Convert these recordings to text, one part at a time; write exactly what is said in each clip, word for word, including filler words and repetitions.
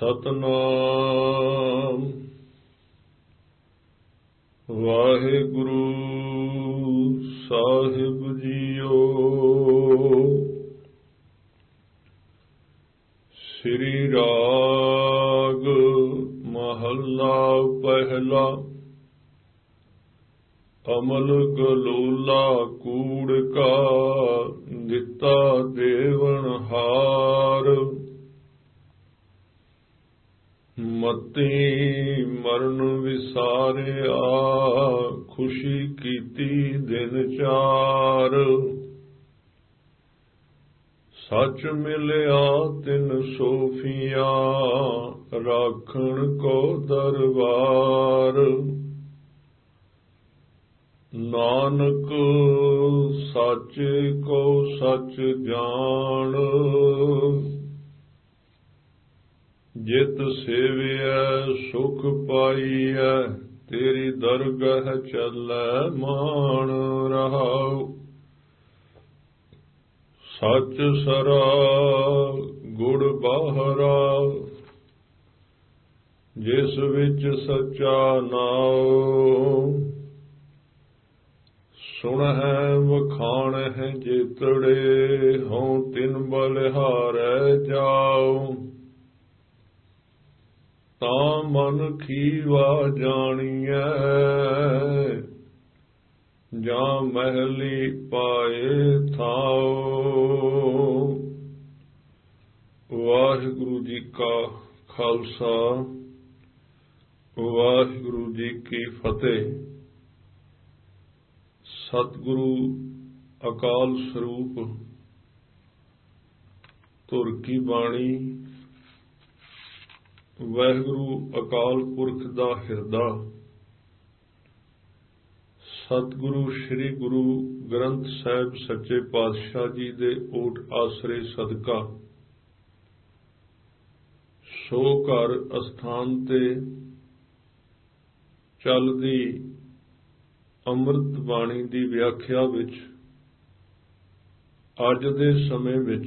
ਸਤਨਾਮ ਵਾਹਿਗੁਰੂ ਸਾਹਿਬ ਜੀਓ। ਸ੍ਰੀ ਰਾਗ ਮਹੱਲਾ ਪਹਿਲਾ। ਅਮਲ ਗਲੋਲਾ ਕੂੜ ਕਾ ਦਿੱਤਾ ਦੇਵਨ ਹਾਰ। ਮਤੀ ਮਰਨ ਵਿਸਾਰਿਆ ਖੁਸ਼ੀ ਕੀਤੀ ਦਿਨ ਚਾਰ। ਸੱਚ ਮਿਲਿਆ ਤਿੰਨ ਸੋਫੀਆਂ ਰਾਖਣ ਕੋ ਦਰਬਾਰ। ਨਾਨਕ ਸਾਚੇ ਕੋ ਸੱਚ ਜਾਣ। ਜਿਤ ਸੇਵਿਐ ਸੁਖ ਪਾਈਐ ਤੇਰੀ ਦਰਗਹ ਚੱਲੈ ਮਾਣ ਰਹਾਉ। ਸੱਚ ਸਰਾ ਗੁੜ ਬਾਹਰਾ ਜਿਸ ਵਿੱਚ ਸੱਚਾ ਨਾਉ। ਸੁਣ ਹੈ ਵਖਾਣ ਹੈ ਜੇਤੜੇ ਹਉ ਤਿਨ ਬਲਿਹਾਰੈ ਜਾਉ। ਤਾਂ ਮਨ ਖੀਵਾ ਜਾਣੀਐ ਜਾਂ ਮਹਿਲੀ ਪਾਏ ਥਾਉ। ਵਾਹਿਗੁਰੂ ਜੀ ਕਾ ਖਾਲਸਾ ਵਾਹਿਗੁਰੂ ਜੀ ਕੀ ਫਤਿਹ। ਸਤਿਗੁਰੂ ਅਕਾਲ ਸਰੂਪ ਧੁਰ ਕੀ ਬਾਣੀ। ਵਾਹਿਗੁਰੂ ਅਕਾਲ ਪੁਰਖ ਦਾ ਹਿਰਦਾ। ਸਤਿਗੁਰੂ ਸ੍ਰੀ ਗੁਰੂ ਗ੍ਰੰਥ ਸਾਹਿਬ ਸੱਚੇ ਪਾਤਸ਼ਾਹ ਜੀ ਦੇ ਓਟ ਆਸਰੇ ਸਦਕਾ ਸੋ ਘਰ ਅਸਥਾਨ ਤੇ ਚੱਲਦੀ ਅੰਮ੍ਰਿਤ ਬਾਣੀ ਦੀ ਵਿਆਖਿਆ ਵਿੱਚ ਅੱਜ ਦੇ ਸਮੇਂ ਵਿੱਚ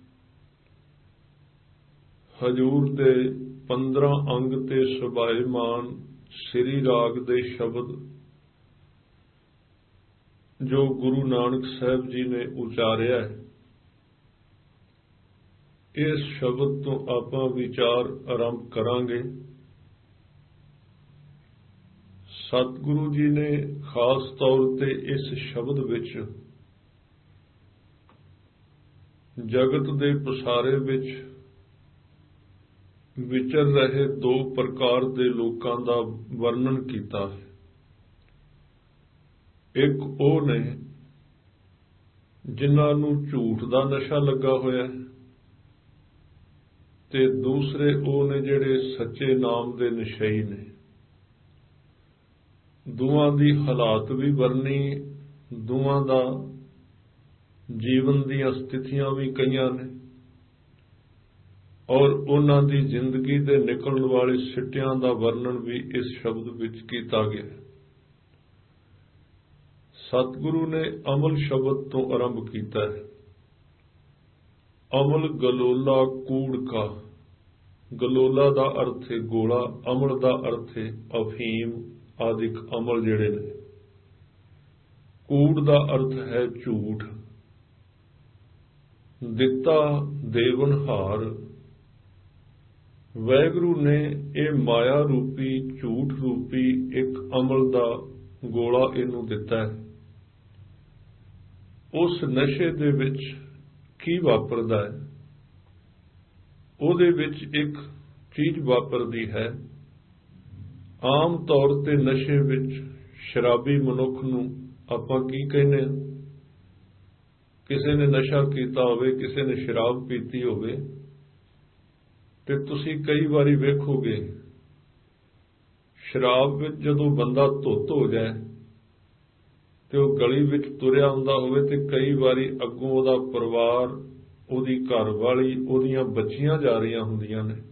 ਹਜ਼ੂਰ ਦੇ ਪੰਦਰਾਂ ਅੰਗ ਤੇ ਸੁਭਾਇਮਾਨ ਸ੍ਰੀ ਰਾਗ ਦੇ ਸ਼ਬਦ ਜੋ ਗੁਰੂ ਨਾਨਕ ਸਾਹਿਬ ਜੀ ਨੇ ਉਚਾਰਿਆ ਹੈ, ਇਸ ਸ਼ਬਦ ਤੋਂ ਆਪਾਂ ਵਿਚਾਰ ਆਰੰਭ ਕਰਾਂਗੇ। ਸਤਿਗੁਰੂ ਜੀ ਨੇ ਖਾਸ ਤੌਰ ਤੇ ਇਸ ਸ਼ਬਦ ਵਿੱਚ ਜਗਤ ਦੇ ਪਸਾਰੇ ਵਿੱਚ ਵਿਚਰ ਰਹੇ ਦੋ ਪ੍ਰਕਾਰ ਦੇ ਲੋਕਾਂ ਦਾ ਵਰਣਨ ਕੀਤਾ ਹੈ। ਇੱਕ ਉਹ ਨੇ ਜਿਨ੍ਹਾਂ ਨੂੰ ਝੂਠ ਦਾ ਨਸ਼ਾ ਲੱਗਾ ਹੋਇਆ ਹੈ, ਤੇ ਦੂਸਰੇ ਉਹ ਨੇ ਜਿਹੜੇ ਸੱਚੇ ਨਾਮ ਦੇ ਨਸ਼ਈ ਨੇ। ਦੋਵਾਂ ਦੀ ਹਾਲਾਤ ਵੀ ਵਰਣੀ, ਦੋਵਾਂ ਦਾ ਜੀਵਨ ਦੀਆਂ ਸਥਿਤੀਆਂ ਵੀ ਕਈਆਂ ਨੇ, ਔਰ ਉਹਨਾਂ ਦੀ ਜ਼ਿੰਦਗੀ ਦੇ ਨਿਕਲਣ ਵਾਲੇ ਸਿੱਟਿਆਂ ਦਾ ਵਰਣਨ ਵੀ ਇਸ ਸ਼ਬਦ ਵਿੱਚ ਕੀਤਾ ਗਿਆ ਹੈ। ਸਤਿਗੁਰੂ ਨੇ ਅਮਲ ਸ਼ਬਦ ਤੋਂ ਆਰੰਭ ਕੀਤਾ ਹੈ। ਅਮਲ ਗਲੋਲਾ ਕੂੜ ਕਾ। ਗਲੋਲਾ ਦਾ ਅਰਥ ਹੈ ਗੋਲਾ, ਅਮਲ ਦਾ ਅਰਥ ਹੈ ਅਫੀਮ ਆਦਿਕ ਅਮਲ ਜਿਹੜੇ ਨੇ। ਕੂੜ ਦਾ ਅਰਥ ਹੈ ਝੂਠ। ਦਿੱਤਾ ਦੇਵਨ ਹਾਰ। ਵਾਹਿਗੁਰੂ ਨੇ ਇਹ ਮਾਇਆ ਰੂਪੀ ਝੂਠ ਰੂਪੀ ਇੱਕ ਅਮਲ ਦਾ ਗੋਲਾ ਇਹਨੂੰ ਦਿੱਤਾ ਹੈ। ਉਸ ਨਸ਼ੇ ਦੇ ਵਿੱਚ ਕੀ ਵਾਪਰਦਾ ਹੈ? ਉਹਦੇ ਵਿੱਚ ਇੱਕ ਚੀਜ਼ ਵਾਪਰਦੀ ਹੈ। ਆਮ ਤੌਰ ਤੇ ਨਸ਼ੇ ਵਿੱਚ ਸ਼ਰਾਬੀ ਮਨੁੱਖ ਨੂੰ ਆਪਾਂ ਕੀ ਕਹਿੰਦੇ ਹਾਂ? ਕਿਸੇ ਨੇ ਨਸ਼ਾ ਕੀਤਾ ਹੋਵੇ, ਕਿਸੇ ਨੇ ਸ਼ਰਾਬ ਪੀਤੀ ਹੋਵੇ, ਤੇ ਤੁਸੀਂ ਕਈ ਵਾਰੀ ਵੇਖੋਗੇ ਸ਼ਰਾਬ ਵਿੱਚ ਜਦੋਂ ਬੰਦਾ ਧੁੱਤ ਹੋ ਜਾਏ ਤੇ ਉਹ ਗਲੀ ਵਿੱਚ ਤੁਰਿਆ ਹੁੰਦਾ ਹੋਵੇ, ਤੇ ਕਈ ਵਾਰੀ ਅੱਗੋਂ ਉਹਦਾ ਪਰਿਵਾਰ, ਉਹਦੀ ਘਰ ਵਾਲੀ, ਉਹਦੀਆਂ ਬੱਚੀਆਂ ਜਾ ਰਹੀਆਂ ਹੁੰਦੀਆਂ ਨੇ,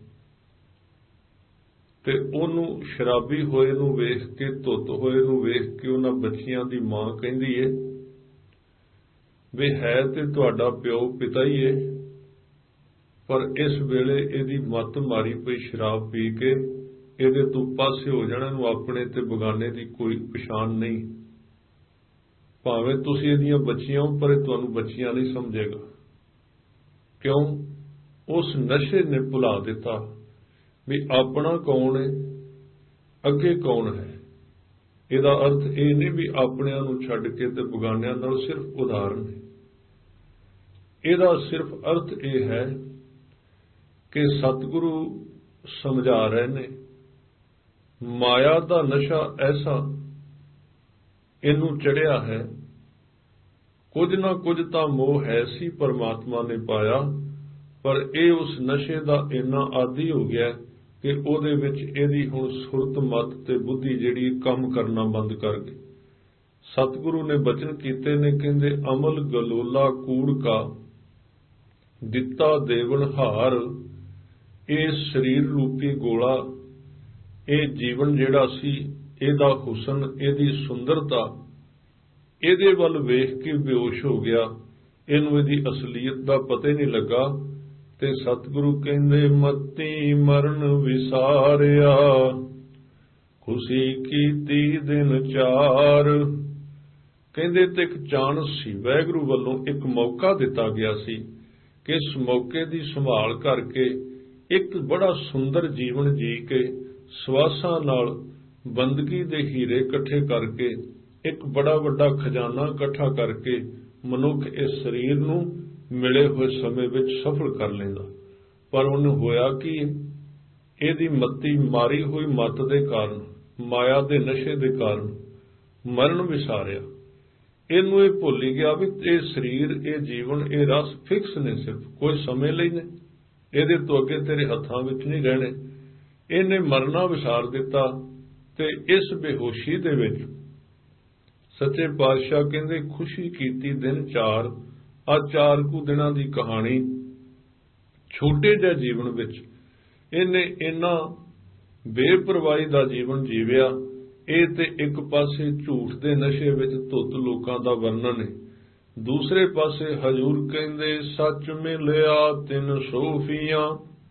ਤੇ ਉਹਨੂੰ ਸ਼ਰਾਬੀ ਹੋਏ ਨੂੰ ਵੇਖ ਕੇ, ਧੁੱਤ ਹੋਏ ਨੂੰ ਵੇਖ ਕੇ ਉਹਨਾਂ ਬੱਚੀਆਂ ਦੀ ਮਾਂ ਕਹਿੰਦੀ ਏ ਵੀ ਹੈ ਤੇ ਤੁਹਾਡਾ ਪਿਓ ਪਿਤਾ ਹੀ ਏ, पर इस वेले इहदी मत मारी पई शराब पी के इहदे तों पासे हो जाण, इहनूं अपने ते बगाने की कोई पछाण नहीं। भावें तुसीं इहदियां बच्चियां हो पर तुहानूं बच्चियां नहीं समझेगा। क्यों? उस नशे ने भुला दिता भी अपना कौन है, अगे कौन है। इहदा अर्थ यह नहीं भी अपनिआं नूं छड्ड के ते बगानिआं नाल, सिर्फ उदाहरण है। इहदा सिर्फ अर्थ यह है कि सतगुरु समझा रहे ने, माया का नशा ऐसा इनू चढ़िया है, कुछ ना कुछ तो मोह है सी परमात्मा ने पाया, पर यह उस नशे का इन्ना आदी हो गया कि उहदे विच इहदी हुण सुरत मत ते बुद्धि जिहड़ी काम करना बंद कर गई। सतगुरु ने बचन कीते ने, कहंदे अमल गलोला कूड़ का दिता देवन हार। ये शरीर रूपी गोला, ये जीवन जिहड़ा सी, इहदा हुसन, इहदी सुंदरता, इहदे वल वेख के बेहोश हो गया। इहनूं इहदी असलीयत दा पता ही नहीं लगा। ते सतगुरु कहंदे मती मरण विसारिया, खुशी कीती दिन चार। कहंदे ते एक चांस सी, वैगुरू वल्लों एक मौका दिता गया सी कि इस मौके की संभाल करके एक बड़ा सुंदर जीवन जी के सवासां नाल बंदगी दे हीरे इकट्ठे करके एक बड़ा वड्डा खजाना इकट्ठा करके मनुख इस शरीर नूं मिले हुए समय विच सफल कर लेंदा। पर उन्हें होया कि इहदी मत्ती मारी हुई मत दे कारण, माया दे नशे दे कारण मरण विसारिया। इनू ये भुल ही गया भी ये शरीर, ये जीवन, ये रस फिक्स ने, सिर्फ कोई समय लई ने, इहदे तो अगे तेरे हत्थां विच नहीं रहने। इहने मरना विसार दिता। ते इस बेहोशी दे विच सच्चे पातशाह कहंदे खुशी कीती दिन चार। आ चार कु दिनां दी कहानी छोटे जिहे जीवन विच इहने इन्ना बेपरवाही दा जीवन जीविया। ਇਹ ਤੇ एक पासे झूठ दे नशे विच धुत लोकां दा वर्णन है, दूसरे पासे हजूर कहंदे सच मिलिया तिन सोफियां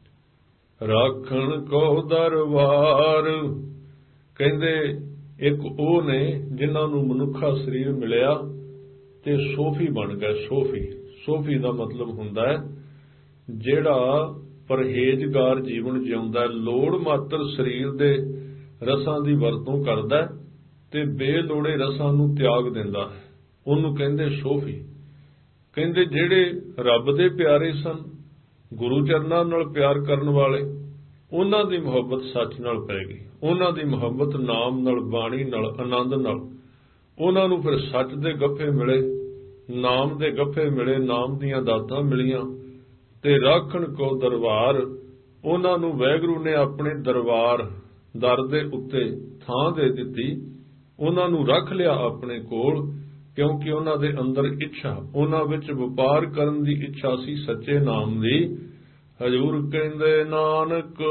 राखण को दरबार। कहंदे एक ਉਹ ने जिन्हां नूं मनुखा शरीर मिलिया ते सोफी बन गए। सोफी सोफी दा मतलब हुंदा है जिहड़ा परहेजगार जीवन जिउंदा है, लोड़ मात्र शरीर दे रसां दी वरतों करदा ते बेलोड़े रसां नूं त्याग दिंदा है, ਉਹਨੂੰ ਕਹਿੰਦੇ सोफी। ਕਹਿੰਦੇ ਜਿਹੜੇ ਰੱਬ ਦੇ ਪਿਆਰੇ ਸਨ, ਗੁਰੂ ਚਰਨਾਂ ਨਾਲ ਪਿਆਰ ਕਰਨ ਵਾਲੇ, ਉਹਨਾਂ ਦੀ ਮੁਹੱਬਤ ਸੱਚ ਨਾਲ ਪੈ ਗਈ। ਉਹਨਾਂ ਦੀ ਮੁਹੱਬਤ ਨਾਮ ਨਾਲ, ਬਾਣੀ ਨਾਲ, ਆਨੰਦ ਨਾਲ। ਉਹਨਾਂ ਨੂੰ ਫਿਰ ਸੱਚ ਦੇ ਗੱਫੇ ਮਿਲੇ, ਨਾਮ ਦੇ ਗੱਫੇ ਮਿਲੇ, ਨਾਮ ਦੀਆਂ ਦਾਤਾਂ ਮਿਲੀਆਂ ਤੇ ਰਾਖਣ ਕੋ ਦਰਬਾਰ। ਉਹਨਾਂ ਨੂੰ ਵਾਹਿਗੁਰੂ ਨੇ ਆਪਣੇ ਦਰਬਾਰ ਦਰ ਦੇ ਉੱਤੇ ਥਾਂ ਦੇ ਦਿੱਤੀ, ਉਹਨਾਂ ਨੂੰ ਰੱਖ ਲਿਆ ਆਪਣੇ ਕੋਲ, ਕਿਉਂਕਿ ਉਹਨਾਂ ਦੇ ਅੰਦਰ ਇੱਛਾ, ਉਹਨਾਂ ਵਿੱਚ ਵਪਾਰ ਕਰਨ ਦੀ ਇੱਛਾ ਸੀ ਸੱਚੇ ਨਾਮ ਦੀ। ਹਜ਼ੂਰ ਕਹਿੰਦੇ ਨਾਨਕ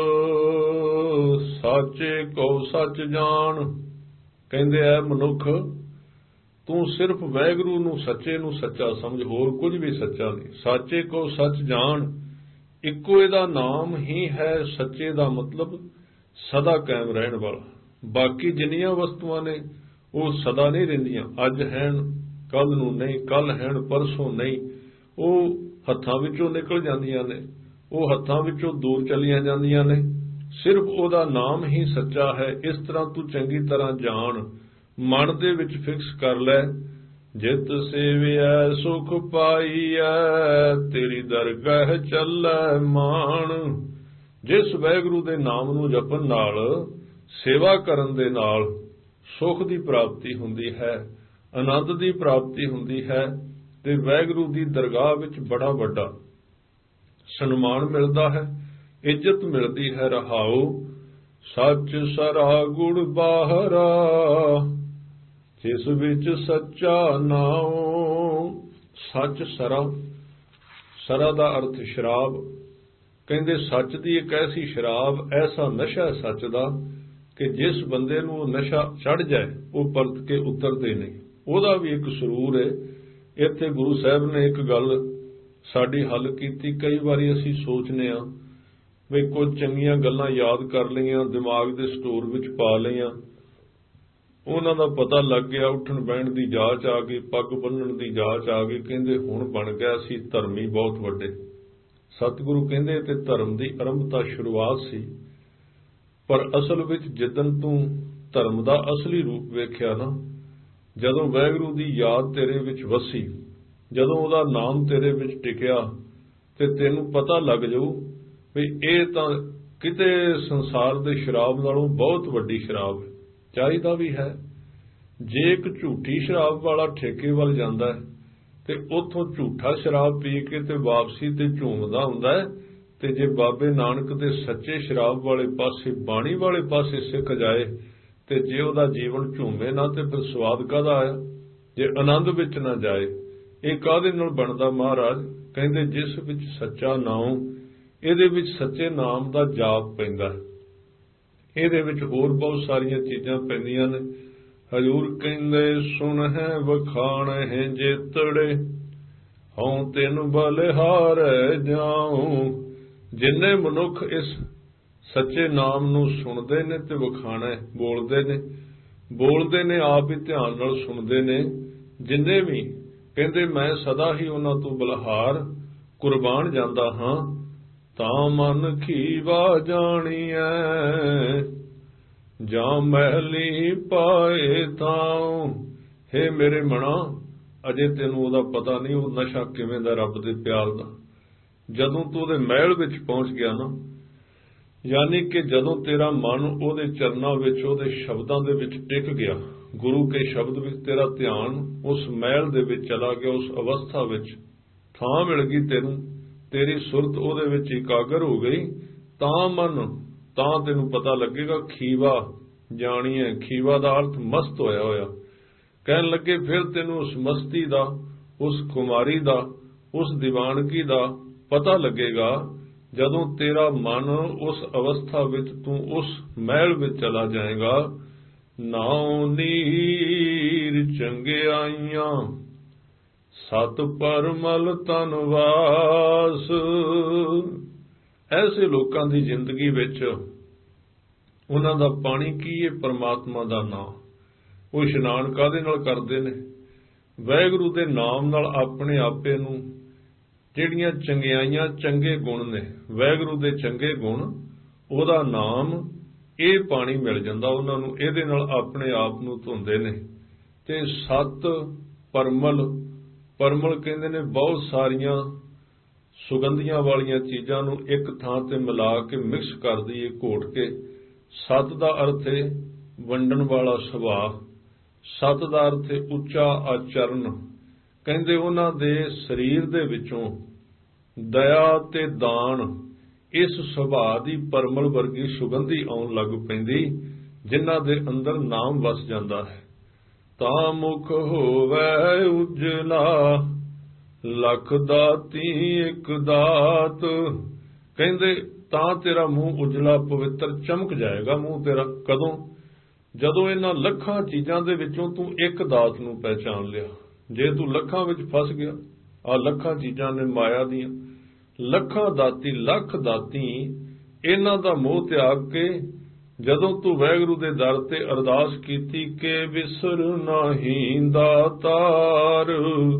ਸਾਚੇ ਕੋ ਸੱਚ ਜਾਣ। ਕਹਿੰਦੇ ਐ ਮਨੁੱਖ, ਤੂੰ ਸਿਰਫ ਵਾਹਿਗੁਰੂ ਨੂੰ ਸੱਚੇ ਨੂੰ ਸੱਚਾ ਸਮਝ, ਹੋਰ ਕੁਝ ਵੀ ਸੱਚਾ ਨਹੀਂ। ਸਾਚੇ ਕੋ ਸੱਚ ਜਾਣ, ਇੱਕੋ ਇਹਦਾ ਨਾਮ ਹੀ ਹੈ। ਸੱਚੇ ਦਾ ਮਤਲਬ ਸਦਾ ਕਾਇਮ ਰਹਿਣ ਵਾਲਾ। ਬਾਕੀ ਜਿੰਨੀਆਂ ਵਸਤੂਆਂ ਨੇ ਉਹ ਸਦਾ ਨਹੀਂ ਰਹਿੰਦੀਆਂ, ਅੱਜ ਹੈਣ ਕੱਲ ਨੂੰ ਨਹੀਂ, ਕੱਲ ਹੈਣ ਪਰਸੋਂ ਨਹੀਂ। ਉਹ ਹੱਥਾਂ ਵਿੱਚੋਂ ਨਿਕਲ ਜਾਂਦੀਆਂ ਨੇ, ਉਹ ਹੱਥਾਂ ਵਿੱਚੋਂ ਦੂਰ ਚਲੀਆਂ ਜਾਂਦੀਆਂ ਨੇ। ਸਿਰਫ ਉਹਦਾ ਨਾਮ ਹੀ ਸੱਚਾ ਹੈ। ਇਸ ਤਰ੍ਹਾਂ ਤੂੰ ਚੰਗੀ ਤਰ੍ਹਾਂ ਜਾਣ, ਮਨ ਦੇ ਵਿੱਚ ਫਿਕਸ ਕਰ ਲੈ। ਜਿਤ ਸੇਵਿਆ ਸੁਖ ਪਾਈਐ, ਤੇਰੀ ਦਰਗਾਹ ਚੱਲੈ ਮਾਣ। ਜਿਸ ਵਾਹਿਗੁਰੂ ਦੇ ਨਾਮ ਨੂੰ ਜਪਣ ਨਾਲ, ਸੇਵਾ ਕਰਨ ਦੇ ਨਾਲ ਸੁਖ ਦੀ ਪ੍ਰਾਪਤੀ ਹੁੰਦੀ ਹੈ, ਆਨੰਦ ਦੀ ਪ੍ਰਾਪਤੀ ਹੁੰਦੀ ਹੈ ਤੇ ਵਾਹਿਗੁਰੂ ਦੀ ਦਰਗਾਹ ਵਿੱਚ ਬੜਾ ਵੱਡਾ ਸਨਮਾਨ ਮਿਲਦਾ ਹੈ, ਇੱਜ਼ਤ ਮਿਲਦੀ ਹੈ। ਰਹਾਉ ਸੱਚ ਸਰਾ ਗੁੜ ਬਾਹਰਾ, ਜਿਸ ਵਿੱਚ ਸੱਚਾ ਨਾਉ। ਸੱਚ ਸਰਾ, ਸਰਾ ਦਾ ਅਰਥ ਸ਼ਰਾਬ। ਕਹਿੰਦੇ ਸੱਚ ਦੀ ਇੱਕ ਐਸੀ ਸ਼ਰਾਬ, ਐਸਾ ਨਸ਼ਾ ਹੈ ਸੱਚ ਦਾ ਕਿ ਜਿਸ ਬੰਦੇ ਨੂੰ ਉਹ ਨਸ਼ਾ ਚੜ ਜਾਏ ਉਹ ਪਰਤ ਕੇ ਉਤਰਦੇ ਨਹੀਂ। ਉਹਦਾ ਵੀ ਇੱਕ ਸਰੂਰ ਹੈ। ਇੱਥੇ ਗੁਰੂ ਸਾਹਿਬ ਨੇ ਇੱਕ ਗੱਲ ਸਾਡੀ ਹੱਲ ਕੀਤੀ। ਕਈ ਵਾਰੀ ਅਸੀਂ ਸੋਚਦੇ ਹਾਂ ਵੀ ਕੁਝ ਚੰਗੀਆਂ ਗੱਲਾਂ ਯਾਦ ਕਰ ਲਈਆਂ, ਦਿਮਾਗ ਦੇ ਸਟੋਰ ਵਿੱਚ ਪਾ ਲਈਆਂ, ਉਹਨਾਂ ਦਾ ਪਤਾ ਲੱਗ ਗਿਆ, ਉੱਠਣ ਬਹਿਣ ਦੀ ਜਾਚ ਆ ਗਈ, ਪੱਗ ਬੰਨਣ ਦੀ ਜਾਚ ਆ ਗਈ, ਕਹਿੰਦੇ ਹੁਣ ਬਣ ਗਿਆ ਅਸੀਂ ਧਰਮੀ ਬਹੁਤ ਵੱਡੇ। ਸਤਿਗੁਰੂ ਕਹਿੰਦੇ ਤੇ ਧਰਮ ਦੀ ਆਰੰਭਤਾ ਸ਼ੁਰੂਆਤ ਸੀ, ਪਰ ਅਸਲ ਵਿੱਚ ਜਿੱਦਣ ਤੂੰ ਧਰਮ ਦਾ ਅਸਲੀ ਰੂਪ ਵੇਖਿਆ ਨਾ, ਜਦੋਂ ਵਾਹਿਗੁਰੂ ਦੀ ਯਾਦ ਤੇਰੇ ਵਿੱਚ ਵਸੀ, ਜਦੋਂ ਉਹਦਾ ਨਾਮ ਤੇਰੇ ਵਿੱਚ ਟਿਕਿਆ, ਤੇ ਤੈਨੂੰ ਪਤਾ ਲੱਗ ਜਾਊ ਵੀ ਇਹ ਤਾਂ ਕਿਤੇ ਸੰਸਾਰ ਦੇ ਸ਼ਰਾਬ ਨਾਲੋਂ ਬਹੁਤ ਵੱਡੀ ਸ਼ਰਾਬ ਹੈ। ਚਾਹੀਦਾ ਵੀ ਹੈ। ਜੇ ਇੱਕ ਝੂਠੀ ਸ਼ਰਾਬ ਵਾਲਾ ਠੇਕੇ ਵੱਲ ਜਾਂਦਾ ਹੈ ਤੇ ਉੱਥੋਂ ਝੂਠਾ ਸ਼ਰਾਬ ਪੀ ਕੇ ਤੇ ਵਾਪਸੀ ਤੇ ਝੂਮਦਾ ਹੁੰਦਾ ਹੈ, ਤੇ ਜੇ ਬਾਬੇ ਨਾਨਕ ਦੇ ਸੱਚੇ ਸ਼ਰਾਬ ਵਾਲੇ ਪਾਸੇ, ਬਾਣੀ ਵਾਲੇ ਪਾਸੇ ਸਿੱਖ ਜਾਏ, ਤੇ ਜੇ ਉਹਦਾ ਜੀਵਨ ਝੂਮੇ ਨਾ, ਤੇ ਫਿਰ ਸਵਾਦ ਕਾਹਦਾ ਆਇਆ? ਜੇ ਆਨੰਦ ਵਿੱਚ ਨਾ ਜਾਏ, ਇਹ ਕਾਹਦੇ ਨਾਲ ਬਣਦਾ? ਮਹਾਰਾਜ ਕਹਿੰਦੇ ਜਿਸ ਵਿੱਚ ਸੱਚਾ ਨਾਮ, ਇਹਦੇ ਵਿੱਚ ਸੱਚੇ ਨਾਮ ਦਾ ਜਾਪ ਪੈਂਦਾ, ਇਹਦੇ ਵਿੱਚ ਹੋਰ ਬਹੁਤ ਸਾਰੀਆਂ ਚੀਜ਼ਾਂ ਪੈਂਦੀਆਂ ਨੇ। ਹਜ਼ੂਰ ਕਹਿੰਦੇ ਸੁਣ ਹੈ ਵਖਾਣ ਹੈ ਜੇਤੜੇ, ਹਉ ਤੈਨੂੰ ਬਲਿਹਾਰੈ ਜਾਉ। ਜਿੰਨੇ ਮਨੁੱਖ ਇਸ ਸੱਚੇ ਨਾਮ ਨੂੰ ਸੁਣਦੇ ਨੇ ਤੇ ਵਖਾਣਾ ਬੋਲਦੇ ਨੇ, ਬੋਲਦੇ ਨੇ ਆਪ ਹੀ ਧਿਆਨ ਨਾਲ ਸੁਣਦੇ ਨੇ, ਜਿੰਨੇ ਵੀ ਕਹਿੰਦੇ ਮੈਂ ਸਦਾ ਹੀ ਉਹਨਾਂ ਤੋਂ ਬਲਿਹਾਰ ਕੁਰਬਾਨ ਜਾਂਦਾ ਹਾਂ, ਤਾਂ ਮਨ ਖੀਵਾ ਜਾਣੀਐ, ਜਾਂ ਮਹਿਲੀ ਪਾਏ ਤਾਉ। ਹੇ ਮੇਰੇ ਮਣਾ, ਅਜੇ ਤੈਨੂੰ ਉਹਦਾ ਪਤਾ ਨਹੀਂ, ਉਹ ਨਸ਼ਾ ਕਿਵੇਂ ਦਾ ਰੱਬ ਦੇ ਪਿਆਰ ਦਾ। ਜਦੋਂ ਤੂੰ ਉਹਦੇ ਮਹਿਲ ਵਿੱਚ ਪਹੁੰਚ ਗਿਆ ਨਾ, ਯਾਨੀ ਕਿ ਜਦੋਂ ਤੇਰਾ ਮਨ ਉਹਦੇ ਚਰਨਾਂ ਵਿੱਚ, ਉਹਦੇ ਸ਼ਬਦਾਂ ਦੇ ਵਿੱਚ ਟਿਕ ਗਿਆ, ਗੁਰੂ ਕੇ ਸ਼ਬਦ ਵਿੱਚ ਤੇਰਾ ਧਿਆਨ ਉਸ ਮਹਿਲ ਦੇ ਵਿੱਚ ਚਲਾ ਗਿਆ, ਉਸ ਅਵਸਥਾ ਵਿੱਚ ਥਾਂ ਮਿਲ ਗਈ ਤੈਨੂੰ, ਤੇਰੀ ਸੁਰਤ ਉਹਦੇ ਵਿੱਚ ਇਕਾਗਰ ਹੋ ਗਈ, ਤਾਂ ਮਨ, ਤਾਂ ਤੈਨੂੰ ਪਤਾ ਲੱਗੇਗਾ ਖੀਵਾ ਜਾਣੀ ਹੈ। ਖੀਵਾ ਦਾ ਅਰਥ ਮਸਤ ਹੋਇਆ ਹੋਇਆ। ਕਹਿਣ ਲੱਗੇ ਫਿਰ ਤੈਨੂੰ ਉਸ ਮਸਤੀ ਦਾ, ਉਸ ਖੁਮਾਰੀ ਦਾ, ਉਸ ਦੀਵਾਨਗੀ ਦਾ ਪਤਾ ਲੱਗੇਗਾ ਜਦੋਂ ਤੇਰਾ ਮਨ ਉਸ ਅਵਸਥਾ ਵਿੱਚ, ਤੂੰ ਉਸ ਮਹਿਲ ਵਿੱਚ ਚਲਾ ਜਾਏਗਾ। ਨਾਉ ਨੀਰ ਚੰਗਿਆਈਆਂ ਸਤ ਪਰਮਲ ਤਨਵਾਸ। ਐਸੇ ਲੋਕਾਂ ਦੀ ਜ਼ਿੰਦਗੀ ਵਿੱਚ ਉਹਨਾਂ ਦਾ ਪਾਣੀ ਕੀ ਹੈ? ਪਰਮਾਤਮਾ ਦਾ ਨਾਮ। ਉਹ ਇਸ਼ਨਾਨ ਕਾਹਦੇ ਨਾਲ ਕਰਦੇ ਨੇ? ਵਾਹਿਗੁਰੂ ਦੇ ਨਾਮ ਨਾਲ ਆਪਣੇ ਆਪੇ ਨੂੰ, ਜਿਹੜੀਆਂ ਚੰਗਿਆਈਆਂ, ਚੰਗੇ ਗੁਣ ਨੇ, ਵਾਹਿਗੁਰੂ ਦੇ ਚੰਗੇ ਗੁਣ, ਉਹਦਾ ਨਾਮ, ਇਹ ਪਾਣੀ ਮਿਲ ਜਾਂਦਾ ਉਹਨਾਂ ਨੂੰ, ਇਹਦੇ ਨਾਲ ਆਪਣੇ ਆਪ ਨੂੰ ਧੋਂਦੇ ਨੇ। ਤੇ ਸਤ ਪਰਮਲ, ਪਰਮਲ ਕਹਿੰਦੇ ਨੇ ਬਹੁਤ ਸਾਰੀਆਂ ਸੁਗੰਧੀਆਂ ਵਾਲੀਆਂ ਚੀਜ਼ਾਂ ਨੂੰ ਇੱਕ ਥਾਂ ਤੇ ਮਿਲਾ ਕੇ ਮਿਕਸ ਕਰ ਦਈਏ, ਘੋਟ ਕੇ। ਸਤ ਦਾ ਅਰਥ ਹੈ ਵੰਡਣ ਵਾਲਾ ਸੁਭਾਅ, ਸਤ ਦਾ ਅਰਥ ਹੈ ਉੱਚਾ ਆਚਰਨ। ਕਹਿੰਦੇ ਉਹਨਾਂ ਦੇ ਸਰੀਰ ਦੇ ਵਿੱਚੋਂ ਦਇਆ ਤੇ ਦਾਨ, ਇਸ ਸੁਭਾਅ ਦੀ ਪਰਮਲ ਵਰਗੀ ਸੁਗੰਧੀ ਆਉਣ ਲੱਗ ਪੈਂਦੀ, ਜਿਨ੍ਹਾਂ ਦੇ ਅੰਦਰ ਨਾਮ ਵਸ ਜਾਂਦਾ ਹੈ। ਤਾਂ ਮੁਖ ਹੋਵੇ ਉਜਲਾ, ਲੱਖ ਦਾਤੀ ਇੱਕ ਦਾਤ। ਕਹਿੰਦੇ ਤਾਂ ਤੇਰਾ ਮੂੰਹ ਉਜਲਾ, ਪਵਿੱਤਰ ਚਮਕ ਜਾਏਗਾ ਮੂੰਹ ਤੇਰਾ। ਕਦੋਂ? ਜਦੋਂ ਇਹਨਾਂ ਲੱਖਾਂ ਚੀਜ਼ਾਂ ਦੇ ਵਿੱਚੋਂ ਤੂੰ ਇੱਕ ਦਾਤ ਨੂੰ ਪਹਿਚਾਨ ਲਿਆ। ਜੇ ਤੂੰ ਲੱਖਾਂ ਵਿੱਚ ਫਸ ਗਿਆ, ਆ ਲੱਖਾਂ ਚੀਜ਼ਾਂ ਨੇ ਮਾਇਆ ਦੀਆਂ, ਲੱਖਾਂ ਦਾਤੀ, ਲੱਖ ਦਾਤੀ, ਇਹਨਾਂ ਦਾ ਮੋਹ ਤਿਆਗ ਕੇ ਜਦੋਂ ਤੂੰ ਵਾਹਿਗੁਰੂ ਦੇ ਦਰ ਤੇ ਅਰਦਾਸ ਕੀਤੀ ਕਿ ਵਿਸਰ ਨਾਹੀਂ ਦਾਤਾਰ,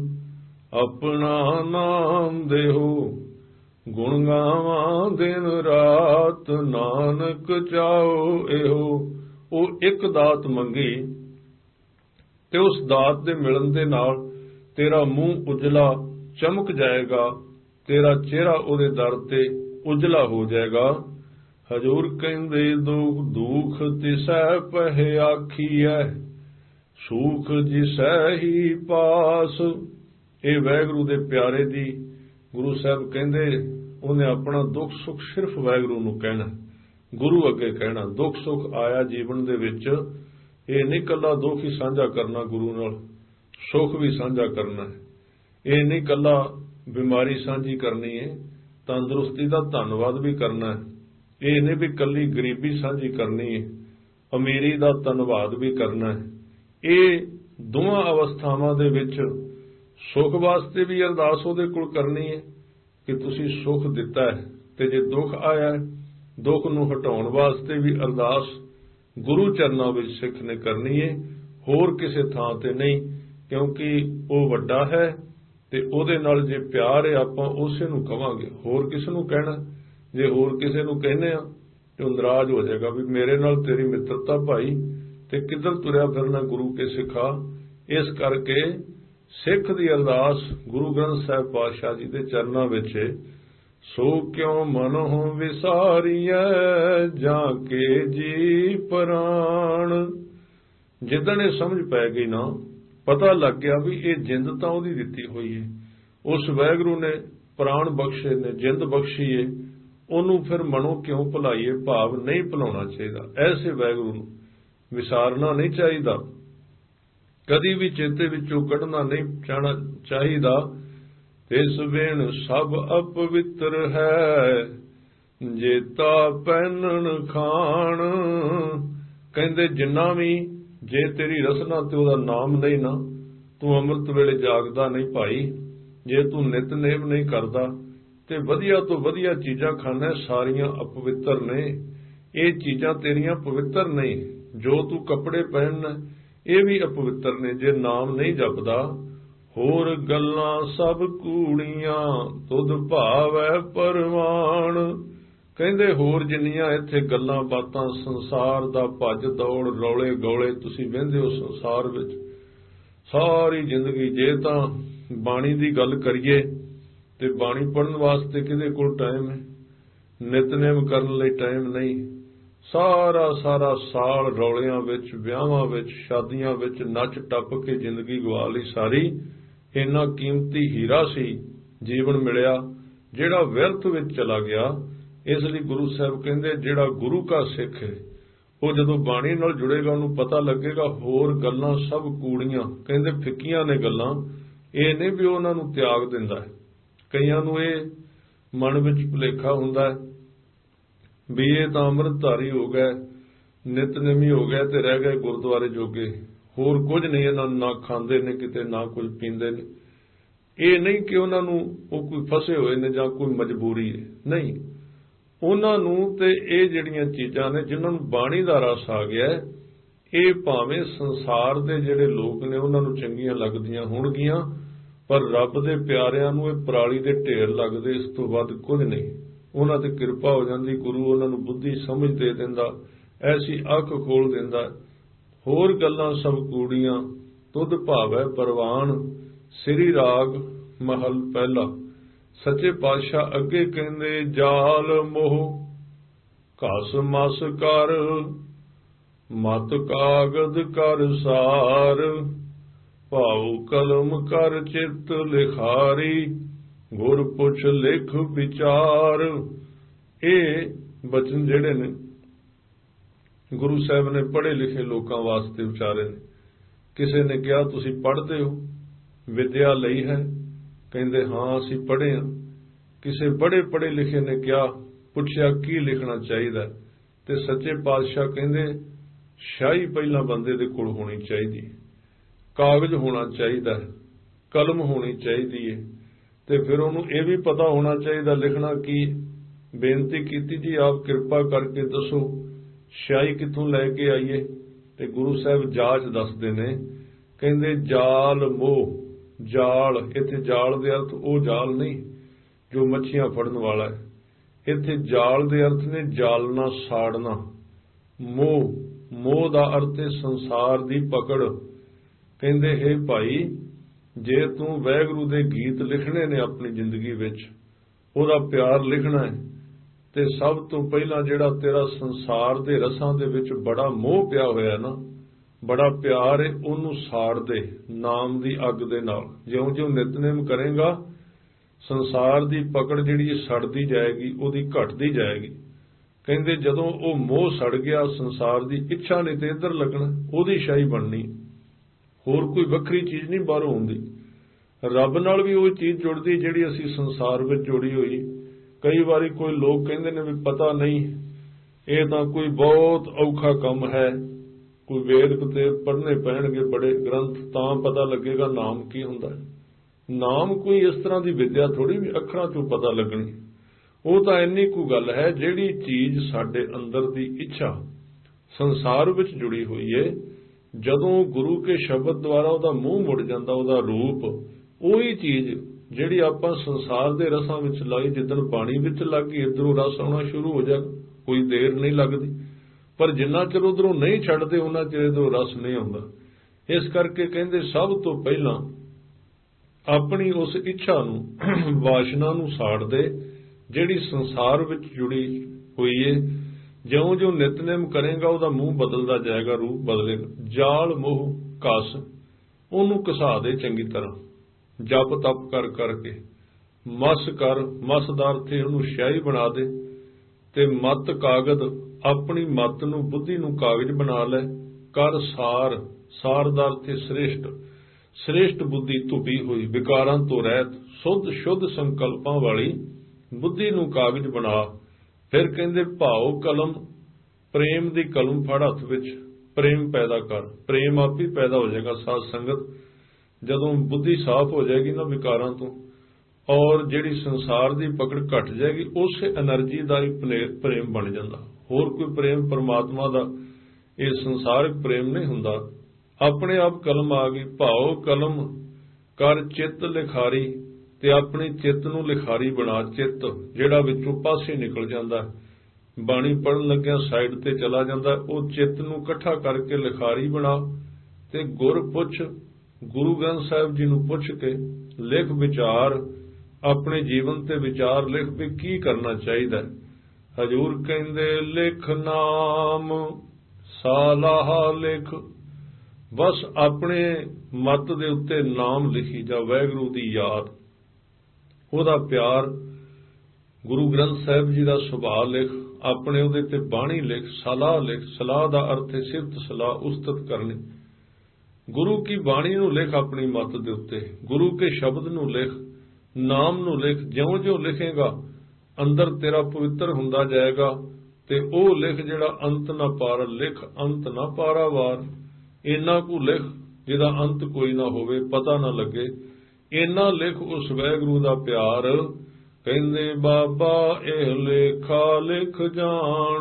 ਆਪਣਾ ਨਾਮ ਦੇਹੋ, ਗੁਣ ਗਾਵਾਂ ਦਿਨ ਰਾਤ, ਨਾਨਕ ਚਾਓ ਇਹੋ। ਉਹ ਇੱਕ ਦਾਤ ਮੰਗੀ ਤੇ ਉਸ ਦਾਤ ਦੇ ਮਿਲਣ ਦੇ ਨਾਲ ਤੇਰਾ ਮੂੰਹ ਉਜਲਾ ਚਮਕ ਜਾਏਗਾ, ਤੇਰਾ ਚਿਹਰਾ ਉਹਦੇ ਦਰ ਤੇ ਉਜਲਾ ਹੋ ਜਾਏਗਾ। ਹਜ਼ੂਰ ਕਹਿੰਦੇ ਦੁਖ ਦੁਖ ਤਿਸੈ ਪਹਿ ਆਖੀਐ, ਸੁਖ ਜਿਸੈ ਹੀ ਪਾਸ। ਇਹ ਵਾਹਿਗੁਰੂ ਦੇ ਪਿਆਰੇ ਦੀ, ਗੁਰੂ ਸਾਹਿਬ ਕਹਿੰਦੇ ਉਹਨੇ ਆਪਣਾ ਦੁੱਖ ਸੁੱਖ ਸਿਰਫ ਵਾਹਿਗੁਰੂ ਨੂੰ ਕਹਿਣਾ, ਗੁਰੂ ਅੱਗੇ ਕਹਿਣਾ। ਦੁੱਖ ਸੁੱਖ ਆਇਆ ਜੀਵਨ ਦੇ ਵਿੱਚ, ਇਹ ਨਹੀਂ ਕੱਲਾ ਦੁੱਖ ਹੀ ਸਾਂਝਾ ਕਰਨਾ ਗੁਰੂ ਨਾਲ, ਸੁੱਖ ਵੀ ਸਾਂਝਾ ਕਰਨਾ ਹੈ। ਇਹ ਨਹੀਂ ਕੱਲਾ ਬਿਮਾਰੀ ਸਾਂਝੀ ਕਰਨੀ ਹੈ, ਤੰਦਰੁਸਤੀ ਦਾ ਧੰਨਵਾਦ ਵੀ ਕਰਨਾ ਹੈ। ਇਹ ਨਹੀਂ ਵੀ ਕੱਲੀ ਗਰੀਬੀ ਸਾਂਝੀ ਕਰਨੀ ਹੈ, ਅਮੀਰੀ ਦਾ ਧੰਨਵਾਦ ਵੀ ਕਰਨਾ ਹੈ। ਇਹ ਦੋਵਾਂ ਅਵਸਥਾਵਾਂ ਦੇ ਵਿੱਚ ਸੁੱਖ ਵਾਸਤੇ ਵੀ ਅਰਦਾਸ ਉਹਦੇ ਕੋਲ ਕਰਨੀ ਹੈ, कि तुसी सुख दिता है, ते जे दुख आया है, दुख नूं हटाउण वास्ते भी अरदास गुरु चरनां विच सिख ने करनी है, होर किसे थां ते नहीं, क्योंकि वो वड्डा है ते उहदे नाल जे प्यार है आपां उसे नूं कवांगे, होर किसे नूं कहना। जे होर किसे नूं कहने आ ते वो नाराज हो जाएगा भी मेरे नाल तेरी मित्रता भाई ते किधर तुरिया फिरना गुरु के सिखा। इस करके सिख दी अरदास गुरु ग्रंथ साहिब पातशाह जी दे चरनां विच, सो क्यों मनों विसारियै जाके जी प्राण। जिदन ये समझ पै गई ना, पता लग गया भी ये जिंद तां उहदी दित्ती होई है, उस वाहिगुरू ने प्राण बख्शे ने, जिंद बख्शी है, ਉਹਨੂੰ फिर मनो क्यों भुलाइए, भाव नहीं भुलाना चाहिए। ऐसे वाहिगुरू ਨੂੰ विसारना नहीं चाहिए, कदी भी चेते विचों कढ़ना नहीं चाहना चाहिए। तिस बिन सब अपवित्र है, जेता पैनन खान। कहंदे जिन्ना भी जे तेरी रसना ते ਉਹਦਾ नाम नहीं ना, तू अमृत वेले जागदा नहीं भाई, जे तू नितनेम नहीं करदा ते वधिया तो वधिया चीज़ां खाना, सारियां अपवित्र ने। ये चीज़ां तेरियां पवित्र नहीं, जो तू कपड़े पहनना ये भी अपवित्र ने जे नाम नहीं जपदा। होर गल्लां सब कूड़ियां तुध भावै परवान। कहंदे होर जिन्नियां इत्थे गल्लां बातां संसार दा भज दौड़ रौले गौले तुसीं वहिंदे हो संसार विच सारी जिंदगी, जे तां बाणी दी गल करिए ते बाणी पढ़न वास्ते किहदे कोल टाइम है, नितनेम करन लई टाइम नहीं। सारा सारा साल रौलियां विच, विआहां विच, शादियां विच नच टप के जिंदगी गवा लई सारी। इन्ना कीमती हीरा सी जीवन मिलिया जिहड़ा व्यर्थ विच चला गया। इसलिए गुरु साहब कहंदे जिहड़ा गुरु का सिख है वो जदों बाणी नाल जुड़ेगा उहनूं पता लगेगा होर गल्लां सब कूड़ियां। कहंदे फिक्कियां ने गल्लां, ये नहीं भी उहनां नूं त्याग दिंदा है। कईयां नूं ये मन विच भुलेखा हुंदा है भी ये तां अमृतधारी हो गए, नितनेमी हो गए ते रह गए गुरुद्वारे जोगे, होर कुछ नहीं, इन्हां ना खांदे ने किते ना कुछ पींदे ने। ये नहीं कि उन्हां नूं वो कोई फसे होए ने जां कोई मजबूरी है, नहीं। उन्हां नूं ते ये जिहड़ियां चीज़ां ने जिन्हां नूं बाणी दा रस आ गया, ये भावें संसार दे जिहड़े लोक ने उन्हां नूं चंगीआं लगदियां होणगीआं, पर रब दे प्यारिआं नूं इह पराली दे ढेर लगदे, इस तों वध कुछ नहीं। उन्हां ते किरपा हो जांदी, गुरु उन्हां नूं बुद्धि समझ दे दिंदा, ऐसी अख खोल दिंदा। होर गल्लां सब कूड़ियां तुध भावै परवान। श्री राग महल पहला। सच्चे पातशाह अगे कहंदे जाल मोह घस मस कर, मत कागद कर सार, भाऊ कलम कर चित लिखारी, गुर पुछ लिख विचार। ये बचन जिहड़े ने गुरु साहब ने पढ़े लिखे लोगों वास्ते उचारे ने। किसी ने कहा तुसी पढ़ते हो, विद्या लई है, कहंदे हाँ असीं पढ़े हाँ। किसी बड़े पढ़े लिखे ने कहा, पुछया की लिखना चाहिए, ते सच्चे पातशाह कहंदे शाही पहला बंदे दे कोल होनी चाहिए, कागज होना चाहिए, कलम होनी चाहिए, ते फिर उन्होंने ये भी पता होना चाहिए लिखना की। बेनती की जी आप कृपा करके दसो शाही कितों लैके आईए, ते गुरु साहब जाच दसदे ने, कहंदे जाल मोह। जाल इत्थे जाल दे अर्थ वो जाल नहीं जो मच्छियां फड़न वाला है, इत्थे जाल दे अर्थ ने जालना साड़ना। मोह मोह दा अर्थ है संसार दी पकड़। कहंदे हे भाई जे तू वाहिगुरू दे गीत लिखने ने अपनी जिंदगी विच, ओहदा प्यार लिखना है, ते सब तो पहला जिहड़ा तेरा संसार दे रसां दे विच बड़ा मोह पिया होया ना, बड़ा प्यार है, ओनू साड़ दे नाम दी अग दे नाल। ज्यों ज्यों नितनेम करेगा संसार दी पकड़ जिहड़ी सड़दी जाएगी, ओहदी घटदी जाएगी। कहंदे जदों वो मोह सड़ गया संसार दी इच्छा नहीं ते इधर लगना, ओहदी शाही बननी, होर कोई वक्री चीज़ नहीं बाहरों आउंदी। रब नाल भी वो चीज़ जुड़दी जिहड़ी असीं संसार विच जोड़ी होई। कई बारी कोई लोग कहंदे ने भी पता नहीं ये तां कोई बहुत औखा काम है, कोई वेद ते पढ़ने पैणगे बड़े ग्रंथ तां पता लगेगा नाम की हुंदा है। नाम कोई इस तरह की विद्या थोड़ी भी अखरां चों पता लगनी। वो तो इन्नी को गल है जिहड़ी चीज साडे अंदर दी इच्छा संसार विच जुड़ी हुई है, जदों गुरु के शब्द द्वारा उहदा मूँह मुड़ जांदा, उहदा रूप, उही चीज जिहड़ी आपां संसार दे रसां विच लाई, जिद्दन पानी विच लग गई इधरों रस आउणा शुरू हो जाएगा, कोई देर नहीं लगदी। पर जिन्ना चਿਰ उधरों नहीं छड्डदे उन्ना चਿਰ इधरों रस नहीं आउंदा। इस करके कहंदे सब तो पहलां अपनी उस इच्छा नूं वासना नूं साड़ दे जिहड़ी संसार विच जुड़ी हुई है। ज्यों ज्यों नितनेम करेगा उहदा मूँह बदलदा जाएगा, रूप बदलेगा। जाल मोह कस उहनूं घसा दे चंगी तरह, जप तप कर करके मस कर, मसदार थे उहनूं स्याही बना दे, ते मत कागद अपनी मत नूं बुद्धि नूं कागज बना लै। कर सार, सारदार थे श्रेष्ठ, श्रेष्ठ बुद्धि धुपी हुई विकारां तो रहत, शुद्ध शुद्ध संकल्पां वाली बुद्धि नूं कागज बना। फिर कहंदे भाव कलम, प्रेम दी कलम फड़ हत्थ विच, प्रेम पैदा कर। प्रेम आप ही पैदा हो जाएगा साध संगत, जदों बुद्धि साफ हो जाएगी ना विकारां तो, और जिहड़ी संसार दी पकड़ घट जाएगी, उस एनर्जी दा ही प्रेम बन जांदा। होर कोई प्रेम परमात्मा दा ये संसारिक प्रेम नहीं हुंदा। अपने आप कलम आ गई। भाव कलम कर चित्त लिखारी, ते अपनी चित्त नूं लिखारी बना। चित्त जिहड़ा विचों पासे निकल जांदा, बाणी पढ़न लग्या साइड ते चला जांदा, वो चित्त नूं इकट्ठा करके लिखारी बना। ते गुर पुछ, गुरु ग्रंथ साहिब जी नूं पुछ के लिख विचार, अपने जीवन ते विचार लिख भी की करना चाहिए। हजूर कहंदे लिख नाम सालाहा लिख, बस अपने मत दे उत्ते नाम लिखी जा, वाहिगुरू दी याद, ਉਹਦਾ प्यार, गुरु ग्रंथ साहिब जी का सुभाਅ लिख, अपने ਉਹਦੇ ते बाणी लिख, सलाह लिख। सलाह का अर्थ है सिफत सलाह उस्तत करनी। गुरु की बाणी नूं लिख अपनी मत दे उत्ते, गुरु के शब्द नूं लिख, नाम नूं लिख। ज्यों ज्यों लिखेगा अंदर तेरा पवित्र हुंदा जाएगा। ते ਉਹ लिख जिहड़ा अंत ना पार, लिख अंत ना पारा वार। इन्ना कु लिख जिहदा अंत कोई ना होवे, पता ना लगे। इन्ना लिख उस वाहिगुरू दा प्यार। कहंदे बाबा एह लेखा लिख जान,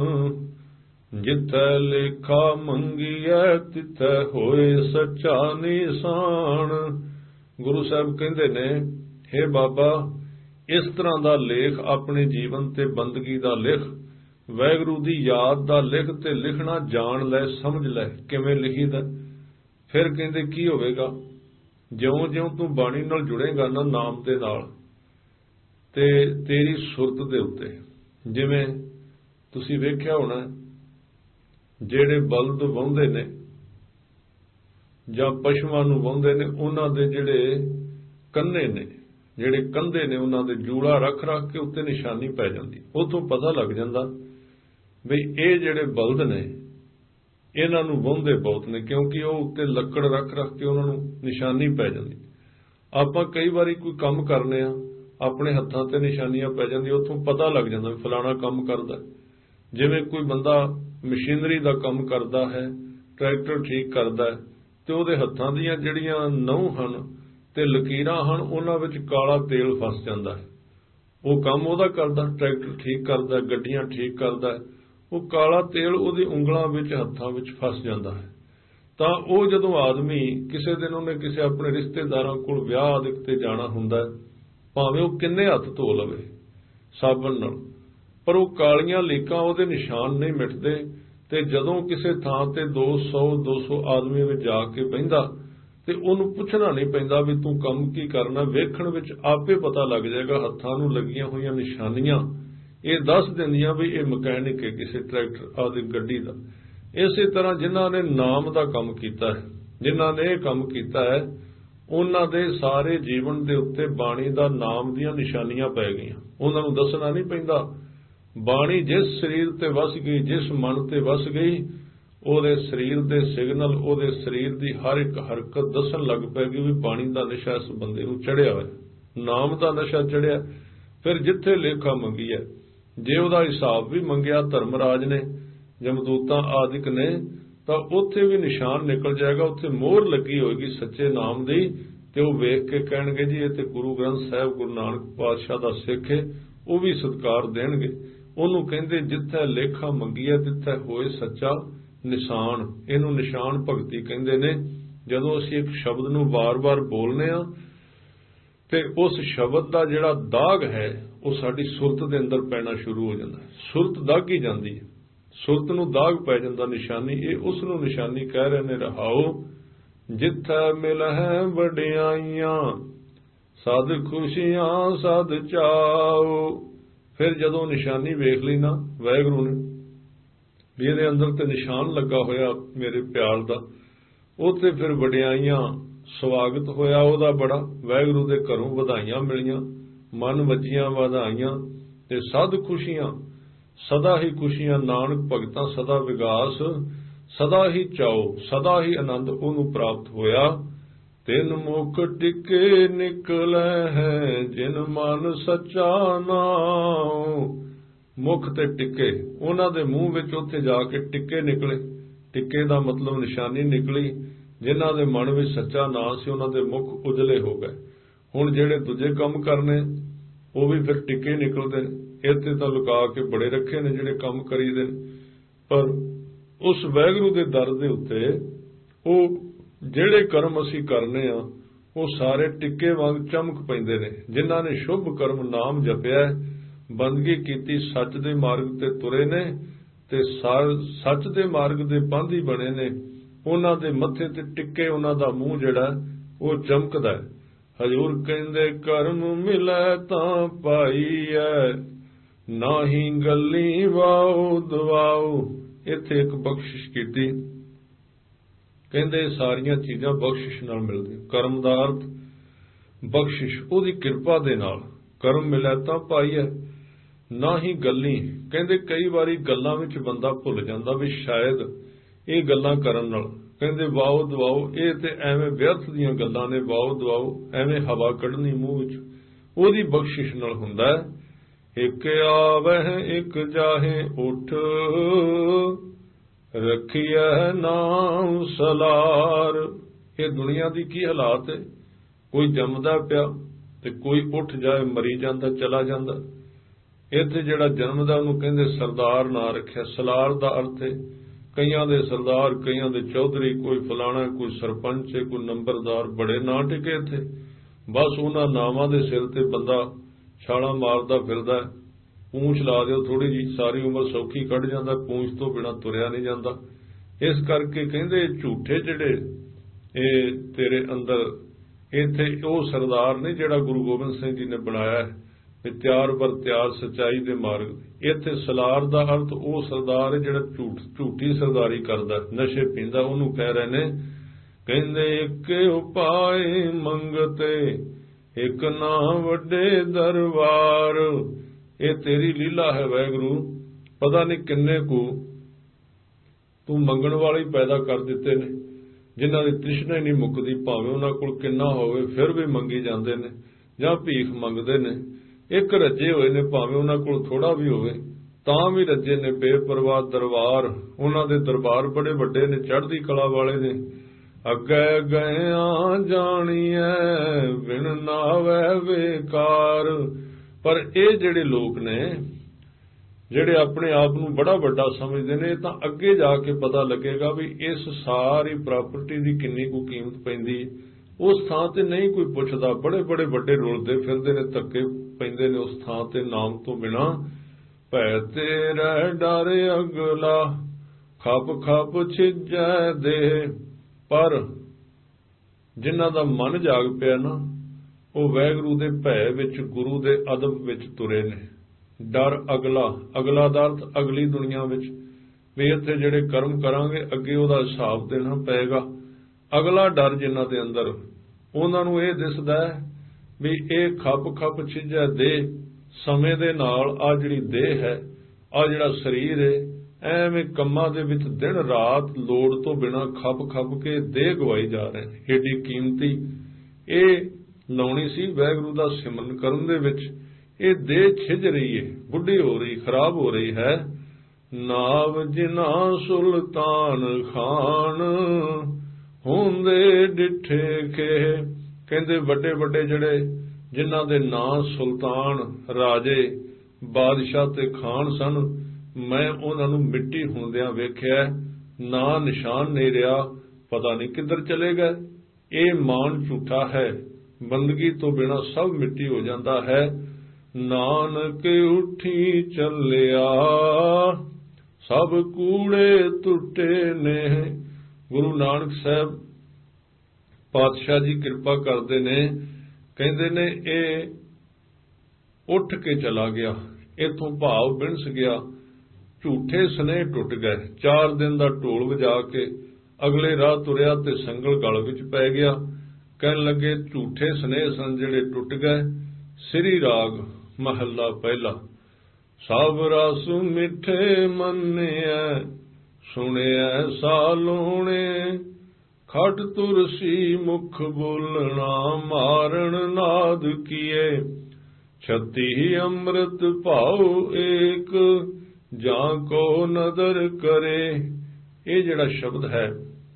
जिथे लेखा मंगीए तिथे होए सच्चा निशान। गुरु साहब कहंदे ने, हे बाबा इस तरह दा लेख अपने जीवन ते बंदगी दा लिख, वाहिगुरू दी याद दा लिख, ते लिखना जान लै, समझ लै किवें लिखीदा। फिर कहंदे की होवेगा, ज्यों ज्यों तू बाणी नाल जुड़ेगा ना नाम दे नाल, ते तेरी सुरत दे उत्ते, जिवें तुसीं वेख्या होना ਜਿਹੜੇ ਬਲਦ ਵਾਹੁੰਦੇ ਨੇ ਜਾਂ ਪਸ਼ੂਆਂ ਨੂੰ ਵਾਹੁੰਦੇ ਨੇ, ਉਹਨਾਂ ਦੇ ਜਿਹੜੇ ਕੰਨੇ ਨੇ, ਜਿਹੜੇ ਕੰਧੇ ਨੇ, ਉਹਨਾਂ ਦੇ ਜੂੜਾ ਰੱਖ ਰੱਖ ਕੇ ਉੱਤੇ ਨਿਸ਼ਾਨੀ ਪੈ ਜਾਂਦੀ। ਉਥੋਂ ਪਤਾ ਲੱਗ ਜਾਂਦਾ ਵੀ ਇਹ ਜਿਹੜੇ ਬਲਦ ਨੇ ਇਹਨਾਂ ਨੂੰ ਵਾਹੁੰਦੇ ਬਹੁਤ ਨੇ, ਕਿਉਂਕਿ ਉਹ ਉੱਤੇ ਲੱਕੜ ਰੱਖ ਰੱਖ ਕੇ ਉਹਨਾਂ ਨੂੰ ਨਿਸ਼ਾਨੀ ਪੈ ਜਾਂਦੀ। ਆਪਾਂ ਕਈ ਵਾਰੀ ਕੋਈ ਕੰਮ ਕਰਨੇ ਆ, ਆਪਣੇ ਹੱਥਾਂ ਤੇ ਨਿਸ਼ਾਨੀਆਂ ਪੈ ਜਾਂਦੀਆਂ, ਉਥੋਂ ਪਤਾ ਲੱਗ ਜਾਂਦਾ ਵੀ ਫਲਾਣਾ ਕੰਮ ਕਰਦਾ। ਜਿਵੇਂ ਕੋਈ ਬੰਦਾ ਮਸ਼ੀਨਰੀ ਦਾ ਕੰਮ ਕਰਦਾ ਹੈ, ਟਰੈਕਟਰ ਠੀਕ ਕਰਦਾ ਹੈ, ਤੇ ਉਹਦੇ ਹੱਥਾਂ ਦੀਆਂ ਜਿਹੜੀਆਂ ਨਹੁੰ ਹਨ ਤੇ ਲਕੀਰਾਂ ਹਨ, ਉਹਨਾਂ ਵਿੱਚ ਕਾਲਾ ਤੇਲ ਫਸ ਜਾਂਦਾ ਹੈ। ਉਹ ਕੰਮ ਉਹਦਾ ਕਰਦਾ, ਟਰੈਕਟਰ ਠੀਕ ਕਰਦਾ, ਗੱਡੀਆਂ ਠੀਕ ਕਰਦਾ ਹੈ, ਉਹ ਕਾਲਾ ਤੇਲ ਉਹਦੀ ਉਂਗਲਾਂ ਵਿੱਚ, ਹੱਥਾਂ ਵਿੱਚ ਫਸ ਜਾਂਦਾ ਹੈ। ਤਾਂ ਉਹ ਜਦੋਂ ਆਦਮੀ ਕਿਸੇ ਦਿਨ ਉਹਨੇ ਕਿਸੇ ਆਪਣੇ ਰਿਸ਼ਤੇਦਾਰਾਂ ਕੋਲ ਵਿਆਹ ਆਦਿਕ ਤੇ ਜਾਣਾ ਹੁੰਦਾ ਹੈ, ਭਾਵੇਂ ਉਹ ਕਿੰਨੇ ਹੱਥ ਧੋ ਲਵੇ ਸਾਬਣ ਨਾਲ, ਪਰ ਉਹ ਕਾਲੀਆਂ ਲੀਕਾਂ ਉਹਦੇ ਨਿਸ਼ਾਨ ਨਹੀਂ ਮਿਟਦੇ। ਤੇ ਜਦੋਂ ਕਿਸੇ ਥਾਂ ਤੇ ਦੋ ਸੌ ਦੋ ਸੌ ਆਦਮੀ ਵਿੱਚ ਜਾ ਕੇ ਬਹਿੰਦਾ ਤੇ ਉਹਨੂੰ ਪੁੱਛਣਾ ਨਹੀਂ ਪੈਂਦਾ ਵੀ ਤੂੰ ਕੰਮ ਕੀ ਕਰਨਾ, ਵੇਖਣ ਵਿੱਚ ਆਪੇ ਪਤਾ ਲੱਗ ਜਾਏਗਾ। ਹੱਥਾਂ ਨੂੰ ਲੱਗੀਆਂ ਹੋਈਆਂ ਨਿਸ਼ਾਨੀਆਂ ਇਹ ਦੱਸ ਦਿੰਦੀਆਂ ਵੀ ਇਹ ਮਕੈਨਿਕ ਹੈ ਕਿਸੇ ਟਰੈਕਟਰ ਆਦਿ ਗੱਡੀ ਦਾ। ਇਸੇ ਤਰ੍ਹਾਂ ਜਿਨ੍ਹਾਂ ਨੇ ਨਾਮ ਦਾ ਕੰਮ ਕੀਤਾ ਹੈ, ਜਿਨ੍ਹਾਂ ਨੇ ਇਹ ਕੰਮ ਕੀਤਾ ਹੈ, ਉਹਨਾਂ ਦੇ ਸਾਰੇ ਜੀਵਨ ਦੇ ਉੱਤੇ ਬਾਣੀ ਦਾ ਨਾਮ ਦੀਆਂ ਨਿਸ਼ਾਨੀਆਂ ਪੈ ਗਈਆਂ। ਉਹਨਾਂ ਨੂੰ ਦੱਸਣਾ ਨਹੀਂ ਪੈਂਦਾ। ਬਾਣੀ ਜਿਸ ਸਰੀਰ ਤੇ ਵਸ ਗਈ, ਜਿਸ ਮਨ ਤੇ ਵਸ ਗਈ, ਉਹਦੇ ਸਰੀਰ ਦੇ ਸਿਗਨਲ, ਉਹਦੇ ਸਰੀਰ ਦੀ ਹਰ ਇੱਕ ਹਰਕਤ ਦੱਸਣ ਲੱਗ ਪੈਗੀ ਵੀ ਬਾਣੀ ਦਾ ਨਸ਼ਾ ਇਸ ਬੰਦੇ ਨੂੰ ਚੜਿਆ ਹੋਇਆ, ਨਾਮ ਦਾ ਨਸ਼ਾ ਚੜਿਆ। ਫਿਰ ਜਿੱਥੇ ਲੇਖਾ ਮੰਗੀ ਹੈ, ਜੇ ਉਹਦਾ ਹਿਸਾਬ ਵੀ ਮੰਗਿਆ ਧਰਮਰਾਜ ਨੇ, ਜਮਦੂਤਾਂ ਆਦਿਕ ਨੇ, ਤਾਂ ਉੱਥੇ ਵੀ ਨਿਸ਼ਾਨ ਨਿਕਲ ਜਾਏਗਾ। ਉੱਥੇ ਮੋਹਰ ਲੱਗੀ ਹੋਏਗੀ ਸੱਚੇ ਨਾਮ ਦੀ, ਤੇ ਉਹ ਵੇਖ ਕੇ ਕਹਿਣਗੇ जी ये तो गुरु ग्रंथ साहिब गुरु नानक पातशाह दा सिख है, वो भी सत्कार देणगे। ਉਹਨੂੰ ਕਹਿੰਦੇ ਜਿੱਥੇ ਲੇਖਾ ਮੰਗੀਏ ਤਿੱਥੇ ਹੋਏ ਸੱਚਾ ਨਿਸ਼ਾਨ। ਇਹਨੂੰ ਨਿਸ਼ਾਨ ਭਗਤੀ ਕਹਿੰਦੇ ਨੇ। ਜਦੋਂ ਅਸੀਂ ਇੱਕ ਸ਼ਬਦ ਨੂੰ ਵਾਰ-ਵਾਰ ਬੋਲਨੇ ਆ ਤੇ ਉਸ ਸ਼ਬਦ ਦਾ ਜਿਹੜਾ ਦਾਗ ਹੈ ਉਹ ਸਾਡੀ ਸੁਰਤ ਦੇ ਅੰਦਰ ਪੈਣਾ ਸ਼ੁਰੂ ਹੋ ਜਾਂਦਾ। ਸੁਰਤ ਦਾਗੀ ਜਾਂਦੀ ਹੈ, ਸੁਰਤ ਨੂੰ ਦਾਗ ਪੈ ਜਾਂਦਾ, ਨਿਸ਼ਾਨੀ। ਇਹ ਉਸ ਨੂੰ ਨਿਸ਼ਾਨੀ ਕਹਿ ਰਹੇ ਨੇ। ਰਹਾਓ ਜਿੱਥੇ ਮਿਲ ਹੈ ਵਡਿਆਈਆਂ ਸਦ ਖੁਸ਼ੀਆਂ ਸਦ ਚਾਓ। ਫਿਰ ਜਦੋਂ ਨਿਸ਼ਾਨੀ ਵੇਖ ਲਈ ਨਾ ਵਾਹਿਗੁਰੂ ਨੇ ਵੀ ਇਹਦੇ ਅੰਦਰ ਤੇ ਨਿਸ਼ਾਨ ਲੱਗਾ ਹੋਇਆ ਮੇਰੇ ਪਿਆਰ ਦਾ, ਉਹ ਤੇ ਫਿਰ ਵਡਿਆਈਆਂ ਸਵਾਗਤ ਹੋਇਆ ਉਹਦਾ ਬੜਾ। ਵਾਹਿਗੁਰੂ ਦੇ ਘਰੋਂ ਵਧਾਈਆਂ ਮਿਲੀਆਂ, ਮਨ ਵੱਜੀਆਂ ਵਧਾਈਆਂ ਤੇ ਸਦ ਖੁਸ਼ੀਆਂ, ਸਦਾ ਹੀ ਖੁਸ਼ੀਆਂ। ਨਾਨਕ ਭਗਤਾਂ ਸਦਾ ਵਿਗਾਸ, ਸਦਾ ਹੀ ਚਾਓ, ਸਦਾ ਹੀ ਆਨੰਦ ਉਹਨੂੰ ਪ੍ਰਾਪਤ ਹੋਇਆ। ਤਿੰਨ ਮੁਖ ਟਿਕੇ ਨਿਕਲੇ ਹੈ ਜਿਨ ਮਨ ਸੱਚਾ ਨਾਉ। ਮੁਖ ਤੇ ਟਿੱਕੇ, ਉਹਨਾਂ ਦੇ ਮੂੰਹ ਵਿੱਚ ਉੱਥੇ ਜਾ ਕੇ ਟਿੱਕੇ ਨਿਕਲੇ। ਟਿੱਕੇ ਦਾ ਮਤਲਬ ਨਿਸ਼ਾਨੀ ਨਿਕਲੀ। ਜਿਨ੍ਹਾਂ ਦੇ ਮਨ ਵਿੱਚ ਸੱਚਾ ਨਾਂ ਸੀ ਉਹਨਾਂ ਦੇ ਮੁਖ ਉਜਲੇ ਹੋ ਗਏ। ਹੁਣ ਜਿਹੜੇ ਦੂਜੇ ਕੰਮ ਕਰਨੇ ਉਹ ਵੀ ਫਿਰ ਟਿੱਕੇ ਨਿਕਲਦੇ ਨੇ। ਇੱਥੇ ਤਾਂ ਲੁਕਾ ਕੇ ਬੜੇ ਰੱਖੇ ਨੇ ਜਿਹੜੇ ਕੰਮ ਕਰੀਦੇ ਨੇ, ਪਰ ਉਸ ਵਾਹਿਗੁਰੂ ਦੇ ਦਰ ਦੇ ਉੱਤੇ ਉਹ ਜਿਹੜੇ ਕਰਮ ਅਸੀਂ ਕਰਨੇ ਆ ਉਹ ਸਾਰੇ ਟਿੱਕੇ ਵਾਂਗ ਚਮਕ ਪੈਂਦੇ ਨੇ। ਜਿਨ੍ਹਾਂ ਨੇ ਸ਼ੁਭ ਕਰਮ ਨਾਮ ਜਪਿਆ, ਬੰਦਗੀ ਕੀਤੀ, ਸੱਚ ਦੇ ਮਾਰਗ ਤੇ ਤੁਰੇ ਨੇ ਤੇ ਸੱਚ ਦੇ ਮਾਰਗ ਦੇ ਪਾਂਧੀ ਬਣੇ ਨੇ, ਉਹਨਾਂ ਦੇ ਮੱਥੇ ਤੇ ਟਿੱਕੇ, ਉਹਨਾਂ ਦਾ ਮੂੰਹ ਜਿਹੜਾ ਉਹ ਚਮਕਦਾ ਹੈ। ਹਜ਼ੂਰ ਕਹਿੰਦੇ ਕਰਮ ਮਿਲੈ ਤਾਂ ਪਾਈਐ ਨਾਹੀ ਗੱਲੀ ਵਾਉ ਦਵਾਉ। ਇੱਥੇ ਇੱਕ ਬਖਸ਼ਿਸ਼ ਕੀਤੀ, ਕਹਿੰਦੇ ਸਾਰੀਆਂ ਚੀਜ਼ਾਂ ਬਖਸ਼ਿਸ਼ ਨਾਲ ਮਿਲਦੀਆਂ। ਕਰਮ ਦਾ ਅਰਥ ਬਖਸ਼ਿਸ਼, ਉਹਦੀ ਕਿਰਪਾ ਦੇ ਨਾਲ। ਕਰਮ ਮਿਲਿਆ ਤਾਂ ਪਾਈਐ ਨਾ ਹੀ ਗੱਲੀ। ਕਹਿੰਦੇ ਕਈ ਵਾਰੀ ਗੱਲਾਂ ਵਿੱਚ ਬੰਦਾ ਭੁੱਲ ਜਾਂਦਾ ਵੀ ਸ਼ਾਇਦ ਇਹ ਗੱਲਾਂ ਕਰਨ ਨਾਲ, ਕਹਿੰਦੇ ਵਾਓ ਦਵਾਓ, ਇਹ ਤੇ ਐਵੇਂ ਵਿਅਰਥ ਦੀਆਂ ਗੱਲਾਂ ਨੇ। ਵਾਓ ਦਵਾਓ ਐਵੇਂ ਹਵਾ ਕੱਢਣੀ ਮੂੰਹ ਵਿੱਚ, ਉਹਦੀ ਬਖਸ਼ਿਸ਼ ਨਾਲ ਹੁੰਦਾ ਹੈ। ਇੱਕ ਆਵਹਿ ਇੱਕ ਜਾਹੇ ਉੱਠ ਰੱਖੀਐ ਨਾਮ ਸਲਾਰ। ਇਹ ਦੁਨੀਆ ਦੀ ਕੀ ਹਾਲਾਤ ਹੈ, ਕੋਈ ਜੰਮਦਾ ਪਿਆ ਤੇ ਕੋਈ ਉੱਠ ਜਾਏ ਮਰੀ ਜਾਂਦਾ ਚਲਾ ਜਾਂਦਾ। ਇੱਥੇ ਜਿਹੜਾ ਜਨਮਦਾ ਉਹਨੂੰ ਕਹਿੰਦੇ ਸਰਦਾਰ ਨਾਂ ਰੱਖਿਆ। ਸਲਾਰ ਦਾ ਅਰਥ ਹੈ ਕਈਆਂ ਦੇ ਸਰਦਾਰ, ਕਈਆਂ ਦੇ ਚੌਧਰੀ, ਕੋਈ ਫਲਾਣਾ, ਕੋਈ ਸਰਪੰਚ ਹੈ, ਕੋਈ ਨੰਬਰਦਾਰ, ਬੜੇ ਨਾਂ ਟਿਕੇ ਇੱਥੇ। ਬਸ ਉਹਨਾਂ ਨਾਵਾਂ ਦੇ ਸਿਰ ਤੇ ਬੰਦਾ ਛਾਲਾਂ ਮਾਰਦਾ ਫਿਰਦਾ। ਪੂੰਛ ਲਾ ਦਿਓ ਥੋੜੀ ਜੀ, ਸਾਰੀ ਉਮਰ ਸੌਖੀ ਕੱਢ ਜਾਂਦਾ। ਪੂੰਛ ਤੋਂ ਬਿਨਾਂ ਤੁਰਿਆ ਨਹੀਂ ਜਾਂਦਾ। ਇਸ ਕਰਕੇ ਕਹਿੰਦੇ ਝੂਠੇ ਜਿਹੜੇ ਇਹ ਤੇਰੇ ਅੰਦਰ, ਇੱਥੇ ਉਹ ਸਰਦਾਰ ਨੇ ਜਿਹੜਾ ਗੁਰੂ ਗੋਬਿੰਦ ਸਿੰਘ ਜੀ ਨੇ ਬਣਾਇਆ ਹੈ ਵੀ ਤਿਆਰ ਬਰ ਤਿਆਰ ਸੱਚਾਈ ਦੇ ਮਾਰਗ। ਇੱਥੇ ਸਲਾਰ ਦਾ ਅਰਥ ਉਹ ਸਰਦਾਰ ਹੈ ਜਿਹੜਾ ਝੂਠ ਝੂਠੀ ਸਰਦਾਰੀ ਕਰਦਾ, ਨਸ਼ੇ ਪੀਂਦਾ। ਉਹਨੂੰ ਕਹਿ ਰਹੇ ਨੇ, ਕਹਿੰਦੇ ਇੱਕ ਉਪਾਏ ਮੰਗਤੇ ਇੱਕ ਨਾ ਵੱਡੇ ਦਰਬਾਰ। ਇਹ ਤੇਰੀ ਲੀਲਾ ਹੈ ਵਾਹਿਗੁਰੂ, ਪਤਾ ਨਹੀਂ ਕਿੰਨੇ ਕੁ ਤੂੰ ਮੰਗਣ ਵਾਲੇ ਪੈਦਾ ਕਰ ਦਿੱਤੇ ਨੇ ਜਿਨ੍ਹਾਂ ਦੀ ਤ੍ਰਿਸ਼ਨਾ ਹੀ ਨਹੀਂ ਮੁੱਕਦੀ। ਭਾਵੇਂ ਉਹਨਾਂ ਕੋਲ ਕਿੰਨਾ ਹੋਵੇ ਫਿਰ ਵੀ ਮੰਗੀ ਜਾਂਦੇ ਨੇ ਜਾਂ ਭੀਖ ਮੰਗਦੇ ਨੇ। ਇੱਕ ਰੱਜੇ ਹੋਏ ਨੇ, ਭਾਵੇਂ ਉਹਨਾਂ ਕੋਲ ਥੋੜਾ ਵੀ ਹੋਵੇ ਤਾਂ ਵੀ ਰੱਜੇ ਨੇ। ਬੇਪਰਵਾਹ ਦਰਬਾਰ, ਉਹਨਾਂ ਦੇ ਦਰਬਾਰ ਬੜੇ ਵੱਡੇ ਨੇ, ਚੜ੍ਹਦੀ ਕਲਾ ਵਾਲੇ ਨੇ। ਅੱਗੇ ਗਏ ਜਾਣੀਐ ਬਿਨ ਨਾਵੈ ਵੇਕਾਰ। ਪਰ ਇਹ ਜਿਹੜੇ ਲੋਕ ਨੇ ਜਿਹੜੇ ਆਪਣੇ ਆਪ ਨੂੰ ਬੜਾ ਵੱਡਾ ਸਮਝਦੇ ਨੇ, ਤਾਂ ਅੱਗੇ ਜਾ ਕੇ ਪਤਾ ਲੱਗੇਗਾ ਵੀ ਇਸ ਸਾਰੀ ਪ੍ਰਾਪਰਟੀ ਦੀ ਕਿੰਨੀ ਕੁ ਕੀਮਤ ਪੈਂਦੀ। ਉਸ ਥਾਂ ਤੇ ਨਹੀਂ ਕੋਈ ਪੁੱਛਦਾ। ਬੜੇ ਬੜੇ ਵੱਡੇ ਰੁਲਦੇ ਫਿਰਦੇ ਨੇ, ਧੱਕੇ ਪੈਂਦੇ ਨੇ ਉਸ ਥਾਂ ਤੇ ਨਾਮ ਤੋਂ ਬਿਨਾ। ਭੈ ਤੇਰਾ ਡਰ ਅਗਲਾ ਖਪ ਖਪ ਛਿਜੈ ਦੇ। ਪਰ ਜਿਨ੍ਹਾਂ ਦਾ ਮਨ ਜਾਗ ਪਿਆ ਨਾ, ਉਹ ਵਾਹਿਗੁਰੂ ਦੇ ਭੈ ਵਿੱਚ, ਗੁਰੂ ਦੇ ਅਦਬ ਵਿੱਚ ਤੁਰੇ ਨੇ। ਡਰ ਅਗਲਾ, ਅਗਲਾ ਦਾ ਅਰਥ ਅਗਲੀ ਦੁਨੀਆ ਵਿੱਚ, ਵੀ ਇੱਥੇ ਜਿਹੜੇ ਕਰਮ ਕਰਾਂਗੇ ਅੱਗੇ ਉਹਦਾ ਹਿਸਾਬ ਦੇਣਾ ਪਏਗਾ। ਅਗਲਾ ਡਰ ਜਿਨ੍ਹਾਂ ਦੇ ਅੰਦਰ, ਉਹਨਾਂ ਨੂੰ ਇਹ ਦਿਸਦਾ ਹੈ ਵੀ ਇਹ ਖੱਪ ਖੱਪ ਛਿਜੈ ਦੇ। ਸਮੇਂ ਦੇ ਨਾਲ ਆ ਜਿਹੜੀ ਦੇਹ ਹੈ, ਆ ਜਿਹੜਾ ਸਰੀਰ ਹੈ, ਐਵੇਂ ਕੰਮਾਂ ਦੇ ਵਿੱਚ ਦਿਨ ਰਾਤ ਲੋੜ ਤੋਂ ਬਿਨਾਂ ਖੱਪ ਖੱਪ ਕੇ ਦੇਹ ਗਵਾਈ ਜਾ ਰਹੇ ਨੇ। ਏਡੀ ਕੀਮਤੀ ਇਹ ਲਾਉਣੀ ਸੀ ਵਾਹਿਗੁਰੂ ਦਾ ਸਿਮਰਨ ਕਰਨ ਦੇ ਵਿੱਚ। ਇਹ ਦੇਹ ਛਿਜ ਰਹੀ ਹੈ, ਬੁੱਢੀ ਹੋ ਰਹੀ, ਖਰਾਬ ਹੋ ਰਹੀ ਹੈ। ਨਾਵ ਜਿਨਾ ਸੁਲਤਾਨ ਖਾਨ ਹੁੰਦੇ ਡਿੱਠੇ ਕੇ। कहते वड्डे वड्डे जिहड़े जिन्हां दे नां सुल्तान राजे बादशाह ते खान सन, मैं उन्हां नूं मिट्टी हुंदियां वेखिआ, ना निशान नहीं रहा, पता नहीं किधर चले गए। ये मान झूठा है, बंदगी तो बिना सब मिट्टी हो जाता है। नानक उठी चलिया सब कूड़े टुटे ने। गुरु नानक साहब पातशाह जी कृपा करते ने, कहते ने ये उठ के चला गया, इथों भाव बिनस गया, झूठे स्नेह टुट गए। चार दिन का ढोल वजा के अगले राह तुरिया ते संगल गल विच पै गया। कहन लगे झूठे स्नेह सन जिहड़े टुट गए। श्री राग महला पहला। सब रस मिठे मन्निया सुनिया सालोणे, खट तुरसी मुख बोलना मारण नाद किए। छती अमृत भाव एक जां को नदर करे। ये जिहड़ा शब्द है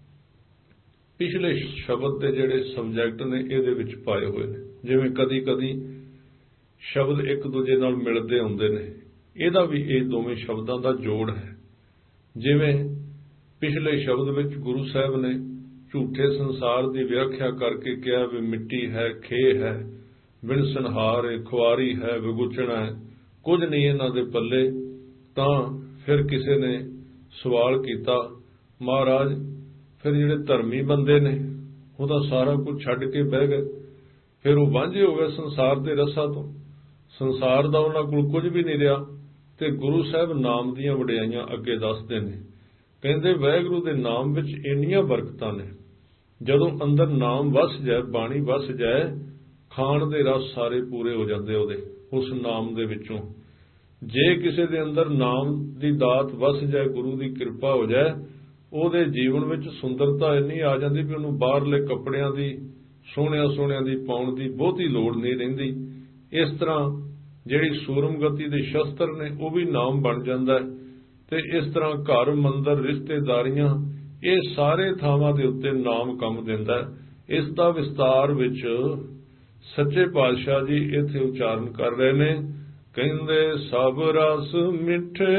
पिछले शब्द के जिहड़े सबजैक्ट ने इहदे विच पाए हुए ने। जिवें कदी कदी शब्द एक दूजे नाल मिलदे हुंदे ने, इहदा भी ये दोवें शब्दां दा जोड़ है। जिवें पिछले शब्द विच गुरु साहब ने झूठे संसार की व्याख्या करके कहा भी मिट्टी है, खे है, बिनसनहार है, खुआरी है, विगुचना है, कुछ नहीं इन्हां दे पल्ले। तां फिर किसी ने सवाल किया, महाराज फिर जिहड़े धर्मी बंदे ने उहदा सारा कुछ छड्ड के बह गए, फिर वो वांझे हो गए संसार के रसा तो, संसार का उन्हां कोल कुछ भी नहीं रहा। ते गुरु साहब नाम दीयां वडियाइयां अगे दसदे ने, कहंदे वाहिगुरू दे नाम विच इन्नियां बरकतां ने, जदों अंदर नाम वस जाए, बाणी वस जाए, खाण दे रस सारे पूरे हो जाते उहदे उस नाम दे विचों। जे किसी दे अंदर नाम दी दात वस जाए, गुरु की कृपा हो जाए, ਉਹਦੇ जीवन में सुंदरता इन्नी आ जाती भी ਉਹਨੂੰ बाहरले कपड़ियां की सोहणिया सोहणिया की पाउण की बहुती लोड़ नहीं रहिंदी। इस तरह जिहड़ी सूरमगति के शस्त्र ने वो भी नाम बन जाता है। ते इस तरह घर मंदिर रिश्तेदारियां ये सारे थावां दे उत्ते नाम कम दिंदा है। इस दा विस्तार विच सच्चे पातशाह जी इत्थे उच्चारण कर रहे ने, कहंदे सब रस मिठे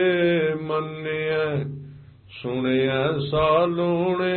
मन्निया सुनिया सालोणे।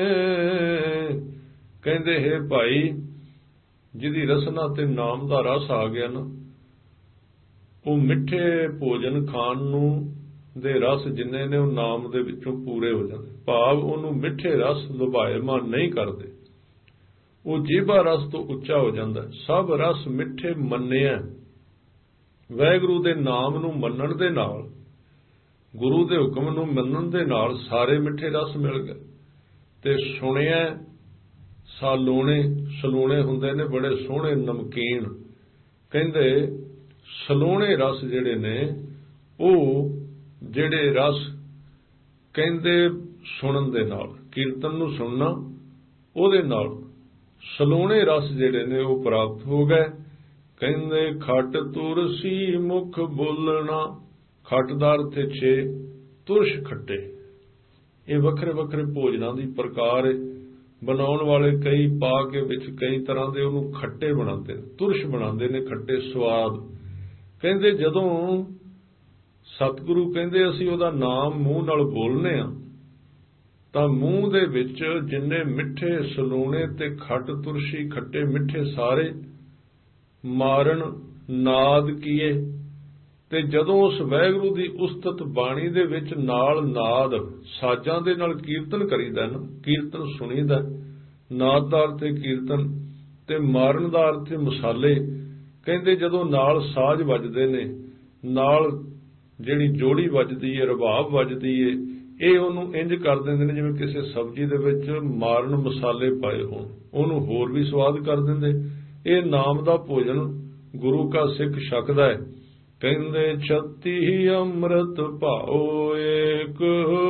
कहंदे हे भाई जिहदी रसना ते नाम दा रस आ गया ना, वो मिठे भोजन खाण नूं दे रस जिन्ने ने वो नाम दे विचों पूरे हो जाते। भाव उहनूं मिठे रस लुभाएमान नहीं करते, वो जीभा रस तो उच्चा हो जाता है। सब रस मिठे मन्निया, वाहिगुरू दे नाम नूं मन्नण दे नाल, गुरु दे हुक्म नूं मन्नण दे नाल सारे मिठे रस मिल गए। ते सुनिया सालोणे, सलोणे हुंदे ने बड़े सोहणे नमकीन। कहंदे सलोणे रस जिहड़े ने वो जिहड़े रस कहंदे सुनन दे नाल, कीर्तन नूं सुनना ਉਹਦੇ नाल सलोणे रस जिहड़े ने वो प्राप्त हो गए। कहंदे खट तुरसी मुख बोलना, खट दा अर्थ छे, तुरश खट्टे। ये वखरे वखरे भोजनां दी प्रकार है, बनाउण वाले कई पा के विच कई तरह दे उहनूं खट्टे बनाते, तुरश बनाते ने, खट्टे स्वाद। कहंदे जदों सतगुरु कहंदे असीं उहदा नाम मूँह नाल बोलने आ, तां मूँह दे विच जिन्ने मिठे सलूणे ते खट तुरशी खट्टे मिठे सारे मारण नाद कीए। ते जदों उस वाहिगुरू दी उस्तत बाणी दे विच नाल नाद साजां दे नाल कीर्तन करीदा ना, कीर्तन सुनीदा। नाद दा अर्थ है कीर्तन ते मारण दा अर्थ है मसाले। कहंदे जदों नाल साज वजदे ने, नाल जिहड़ी जोड़ी वजदी है, रभाव वजदी है, ये ਉਹਨੂੰ इंज कर ਦਿੰਦੇ ਨੇ ਜਿਵੇਂ ਕਿਸੇ सब्जी ਦੇ ਵਿੱਚ ਮਾਰਨ मसाले पाए ਹੋਣ, ਉਹਨੂੰ ਹੋਰ भी स्वाद कर ਦਿੰਦੇ। ਇਹ नाम ਦਾ ਭੋਜਨ गुरु का सिख छकदा है। कहंदे छत्ती अमृत भाओ एक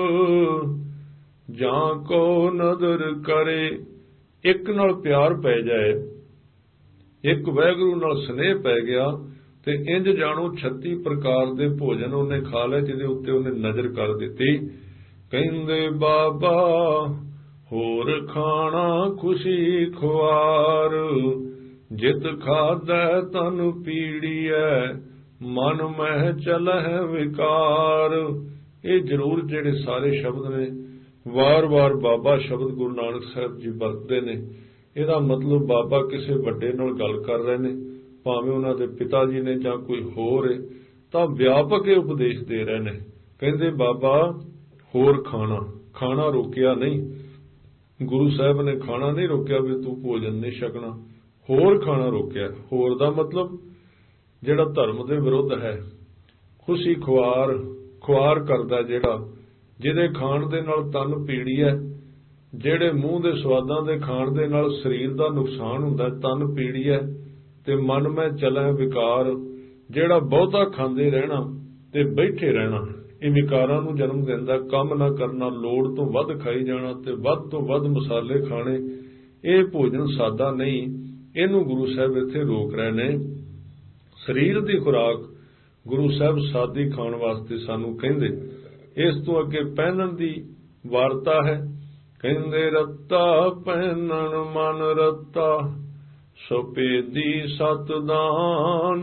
जां को नदर करे। एक नाल प्यार पै जाए, एक वाहिगुरू नाल स्नेह पै गया ते इंज जाणो छत्ती प्रकार दे भोजन उन्हें खा लिया जिहदे उत्ते उन्हें नजर कर दित्ती। कहंदे बाबा होर खाना खुशी खुआर, जित खादै तन पीड़ियै, मन मह चलह विकार। ਇਹ ਜ਼ਰੂਰ ਜਿਹੜੇ ਸਾਰੇ ਸ਼ਬਦ ਨੇ ਵਾਰ-ਵਾਰ ਬਾਬਾ ਸ਼ਬਦ ਗੁਰੂ ਨਾਨਕ ਸਾਹਿਬ ਜੀ ਵਰਤਦੇ ਨੇ। ਇਹਦਾ ਮਤਲਬ ਬਾਬਾ ਕਿਸੇ ਵੱਡੇ ਨਾਲ ਗੱਲ ਕਰ ਰਹੇ ਨੇ, ਭਾਵੇਂ ਉਹਨਾਂ ਦੇ ਪਿਤਾ ਜੀ ਨੇ ਜਾਂ ਕੋਈ ਹੋਰ ਹੈ, ਤਾਂ ਵਿਆਪਕ ਇਹ ਉਪਦੇਸ਼ ਦੇ ਰਹੇ ਨੇ। ਕਹਿੰਦੇ ਬਾਬਾ ਹੋਰ ਖਾਣਾ, ਖਾਣਾ ਰੋਕਿਆ ਨਹੀਂ, ਗੁਰੂ ਸਾਹਿਬ ਨੇ ਖਾਣਾ ਨਹੀਂ ਰੋਕਿਆ ਵੀ ਤੂੰ ਭੋਜਨ ਨਹੀਂ ਛਕਣਾ, ਹੋਰ ਖਾਣਾ ਰੋਕਿਆ। ਹੋਰ ਦਾ ਮਤਲਬ ਜਿਹੜਾ ਧਰਮ ਦੇ ਵਿਰੁੱਧ ਹੈ। ਖੁਸ਼ੀ ਖੁਆਰ, ਖੁਆਰ ਕਰਦਾ ਜਿਹੜਾ, ਜਿਹਦੇ ਖਾਣ ਦੇ ਨਾਲ ਤਨ ਪੀੜੀ ਹੈ, ਜਿਹੜੇ ਮੂੰਹ ਦੇ ਸਵਾਦਾਂ ਦੇ ਖਾਣ ਦੇ ਨਾਲ ਸਰੀਰ ਦਾ ਨੁਕਸਾਨ ਹੁੰਦਾ, ਤਨ ਪੀੜੀ ਹੈ, ਤੇ ਮਨ ਮੈਂ ਚਲੈ ਵਿਕਾਰ, ਜਿਹੜਾ ਬਹੁਤਾ ਖਾਂਦੇ ਰਹਿਣਾ ਤੇ ਬੈਠੇ ਰਹਿਣਾ, ਇਹ ਵਿਕਾਰਾਂ ਨੂੰ ਜਨਮ ਦਿੰਦਾ। ਕੰਮ ਨਾ ਕਰਨਾ, ਲੋੜ ਤੋਂ ਵੱਧ ਖਾਈ ਜਾਣਾ ਤੇ ਵੱਧ ਤੋਂ ਵੱਧ ਮਸਾਲੇ ਖਾਣੇ, ਇਹ ਭੋਜਨ ਸਾਦਾ ਨਹੀਂ। ਇਹਨੂੰ ਗੁਰੂ ਸਾਹਿਬ ਇੱਥੇ ਰੋਕ ਰਹੇ ਨੇ। ਸਰੀਰ ਦੀ ਖੁਰਾਕ ਗੁਰੂ ਸਾਹਿਬ ਸਾਦੀ ਖਾਣ ਵਾਸਤੇ ਸਾਨੂੰ ਕਹਿੰਦੇ। ਇਸ ਤੋਂ ਅੱਗੇ ਪਹਿਨਣ ਦੀ ਵਾਰਤਾ ਹੈ। ਕਹਿੰਦੇ ਰੱਤਾ ਪਹਿਨਣ ਮਨ ਰੱਤਾ, ਸੁਪੇਦੀ ਸਤ ਦਾਨ।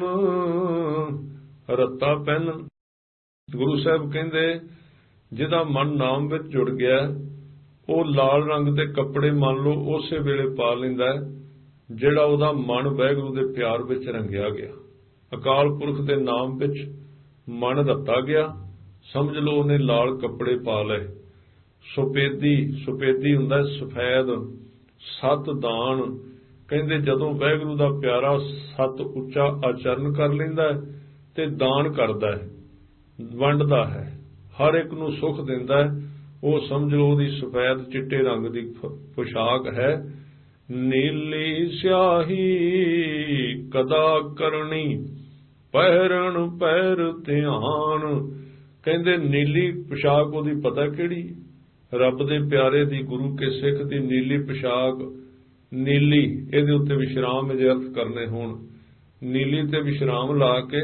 ਰੱਤਾ ਪਹਿਨਣ, ਗੁਰੂ ਸਾਹਿਬ ਕਹਿੰਦੇ ਜਿਹਦਾ ਮਨ ਨਾਮ ਵਿੱਚ ਜੁੜ ਗਿਆ, ਉਹ ਲਾਲ ਰੰਗ ਦੇ ਕੱਪੜੇ ਮੰਨ ਲਓ ਉਸੇ ਵੇਲੇ ਪਾ ਲੈਂਦਾ ਹੈ, ਜਿਹੜਾ ਉਹਦਾ ਮਨ ਵਾਹਿਗੁਰੂ ਦੇ ਪਿਆਰ ਵਿੱਚ ਰੰਗਿਆ ਗਿਆ, ਅਕਾਲ ਪੁਰਖ ਦੇ ਨਾਮ ਵਿੱਚ ਮਨ ਰੱਤਾ ਗਿਆ, ਸਮਝ ਲਓ ਉਹਨੇ ਲਾਲ ਕੱਪੜੇ ਪਾ ਲਏ। ਸੁਪੇਦੀ, ਸੁਪੇਦੀ ਹੁੰਦਾ ਸਫੈਦ। ਸਤ ਦਾਨ, ਕਹਿੰਦੇ ਜਦੋਂ ਵਾਹਿਗੁਰੂ ਦਾ ਪਿਆਰਾ ਸਤ ਉੱਚਾ ਆਚਰਨ ਕਰ ਲੈਂਦਾ ਹੈ ਤੇ ਦਾਨ ਕਰਦਾ ਹੈ, ਵੰਡਦਾ ਹੈ, ਹਰ ਇੱਕ ਨੂੰ ਸੁੱਖ ਦਿੰਦਾ ਹੈ, ਉਹ ਸਮਝ ਲਓ ਉਹਦੀ ਸਫੈਦ ਚਿੱਟੇ ਰੰਗ ਦੀ ਪੁਸ਼ਾਕ ਹੈ। ਨੀਲੀ ਸਿਆਹੀ ਕਦਾ ਕਰਨੀ, ਪਹਿਰਨ ਪੈਰ ਧਿਆਨ। ਕਹਿੰਦੇ ਨੀਲੀ ਪੁਸ਼ਾਕ ਉਹਦੀ ਪਤਾ ਕਿਹੜੀ, ਰੱਬ ਦੇ ਪਿਆਰੇ ਦੀ, ਗੁਰੂ ਕੇ ਸਿੱਖ ਦੀ ਨੀਲੀ ਪੁਸ਼ਾਕ। ਨੀਲੀ, ਇਹਦੇ ਉੱਤੇ ਵਿਸ਼ਰਾਮ ਜੇ ਅਰਥ ਕਰਨੇ ਹੋਣ, ਨੀਲੀ ਤੇ ਵਿਸ਼ਰਾਮ ਲਾ ਕੇ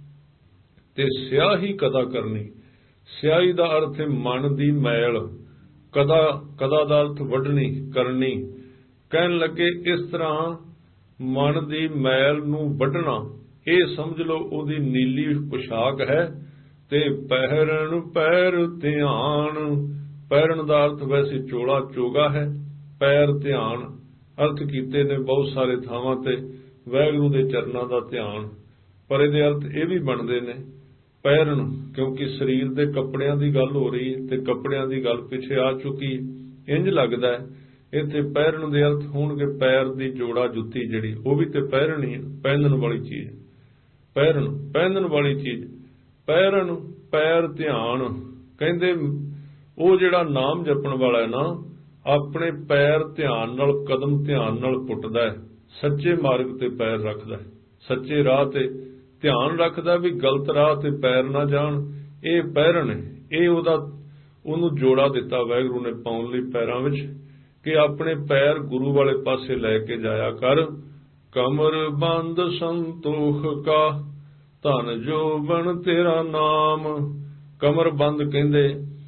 ਤੇ ਸਿਆਹੀ ਕਦਾ ਕਰਨੀ। ਸਿਆਹੀ ਦਾ ਅਰਥ ਹੈ ਮਨ ਦੀ ਮੈਲ, ਕਦਾ, ਕਦਾ ਦਾ ਅਰਥ ਵੱਢਣੀ, ਕਰਨੀ। ਕਹਿਣ ਲੱਗੇ ਇਸ ਤਰ੍ਹਾਂ ਮਨ ਦੀ ਮੈਲ ਨੂੰ ਵੱਢਣਾ, ਇਹ ਸਮਝ ਲਓ ਉਹਦੀ ਨੀਲੀ ਪੁਸ਼ਾਕ ਹੈ। ਤੇ ਪਹਿਰਨ ਪੈਰ ਧਿਆਨ, ਪਹਿਰਨ ਦਾ ਅਰਥ ਵੈਸੇ ਚੋਲਾ ਚੋਗਾ ਹੈ, ਪੈਰ ਧਿਆਨ ਅਰਥ ਕੀਤੇ ਨੇ ਬਹੁਤ ਸਾਰੇ ਥਾਵਾਂ ਤੇ ਵਾਹਿਗੁਰੂ ਦੇ ਚਰਨਾਂ ਦਾ ਧਿਆਨ, ਪਰ ਇਹਦੇ ਅਰਥ ਇਹ ਵੀ ਬਣਦੇ ਨੇ ਪਹਿਰਨ, ਕਿਉਂਕਿ ਸਰੀਰ ਦੇ ਕੱਪੜਿਆਂ ਦੀ ਗੱਲ ਹੋ ਰਹੀ ਹੈ ਤੇ ਕੱਪੜਿਆਂ ਦੀ ਗੱਲ ਪਿੱਛੇ ਆ ਚੁੱਕੀ। ਇੰਜ ਲੱਗਦਾ ਹੈ ਇੱਥੇ ਪਹਿਰਨ ਦੇ ਅਰਥ ਹੋਣਗੇ ਪੈਰ ਦੀ ਜੋੜਾ ਜੁੱਤੀ, ਜਿਹੜੀ ਉਹ ਵੀ ਤੇ ਪਹਿਰਨ ਹੀ ਹੈ, ਪਹਿਨਣ ਵਾਲੀ ਚੀਜ਼। ਪਹਿਰਨ, ਪਹਿਨਣ ਵਾਲੀ ਚੀਜ਼। ਪਹਿਰਨ ਪੈਰ ਧਿਆਨ, ਕਹਿੰਦੇ ਉਹ ਜਿਹੜਾ ਨਾਮ ਜਪਣ ਵਾਲਾ ਹੈ ਨਾ, ਆਪਣੇ ਪੈਰ ਧਿਆਨ ਨਾਲ, ਕਦਮ ਧਿਆਨ ਨਾਲ ਪੁੱਟਦਾ ਹੈ, ਸੱਚੇ ਮਾਰਗ ਤੇ ਪੈਰ ਰੱਖਦਾ ਹੈ, ਸੱਚੇ ਰਾਹ ਤੇ ਧਿਆਨ ਰੱਖਦਾ ਵੀ ਗਲਤ ਰਾਹ ਤੇ ਪੈਰ ਨਾ ਜਾਣ। ਇਹ ਪਹਿਰਨ ਹੈ, ਇਹ ਉਹਦਾ ਉਹਨੂੰ ਜੋੜਾ ਦਿੱਤਾ ਵਾਹਿਗੁਰੂ ਨੇ ਪਾਉਣ ਲਈ ਪੈਰਾਂ ਵਿੱਚ, ਕਿ ਆਪਣੇ ਪੈਰ ਗੁਰੂ ਵਾਲੇ ਪਾਸੇ ਲੈ ਕੇ ਜਾਇਆ ਕਰ। ਕਮਰ ਬੰਦ ਸੰਤੋਖ ਕਾ, ਧਨ ਜੋਬਨ ਤੇਰਾ ਨਾਮ। ਕਮਰ ਬੰਦ ਕਹਿੰਦੇ,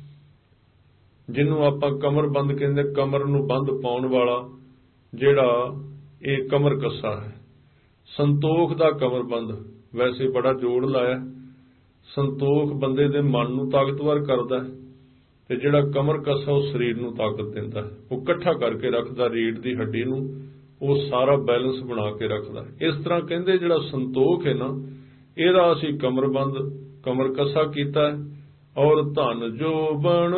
ਜਿਹਨੂੰ ਆਪਾਂ ਕਮਰ ਬੰਦ ਕਹਿੰਦੇ, ਕਮਰ ਨੂੰ ਬੰਦ ਪਾਉਣ ਵਾਲਾ ਜਿਹੜਾ, ਇਹ ਕਮਰ ਕੱਸਾ ਹੈ। ਸੰਤੋਖ ਦਾ ਕਮਰ ਬੰਦ, ਵੈਸੇ ਬੜਾ ਜੋੜ ਲਾਇਆ। ਸੰਤੋਖ ਬੰਦੇ ਦੇ ਮਨ ਨੂੰ ਤਾਕਤਵਰ ਕਰਦਾ ਹੈ, ਤੇ ਜਿਹੜਾ ਕਮਰ ਕੱਸਾ ਉਹ ਸਰੀਰ ਨੂੰ ਤਾਕਤ ਦਿੰਦਾ ਹੈ, ਉਹ ਇਕੱਠਾ ਕਰਕੇ ਰੱਖਦਾ ਰੀੜ ਦੀ ਹੱਡੀ ਨੂੰ, ਉਹ ਸਾਰਾ ਬੈਲੈਂਸ ਬਣਾ ਕੇ ਰੱਖਦਾ। ਇਸ ਤਰ੍ਹਾਂ ਕਹਿੰਦੇ ਜਿਹੜਾ ਸੰਤੋਖ ਹੈ ਨਾ, ਇਹਦਾ ਅਸੀਂ ਕਮਰਬੰਦ, ਕਮਰ ਕੱਸਾ ਕੀਤਾ ਹੈ। ਔਰ ਧਨ ਜੋਬਨ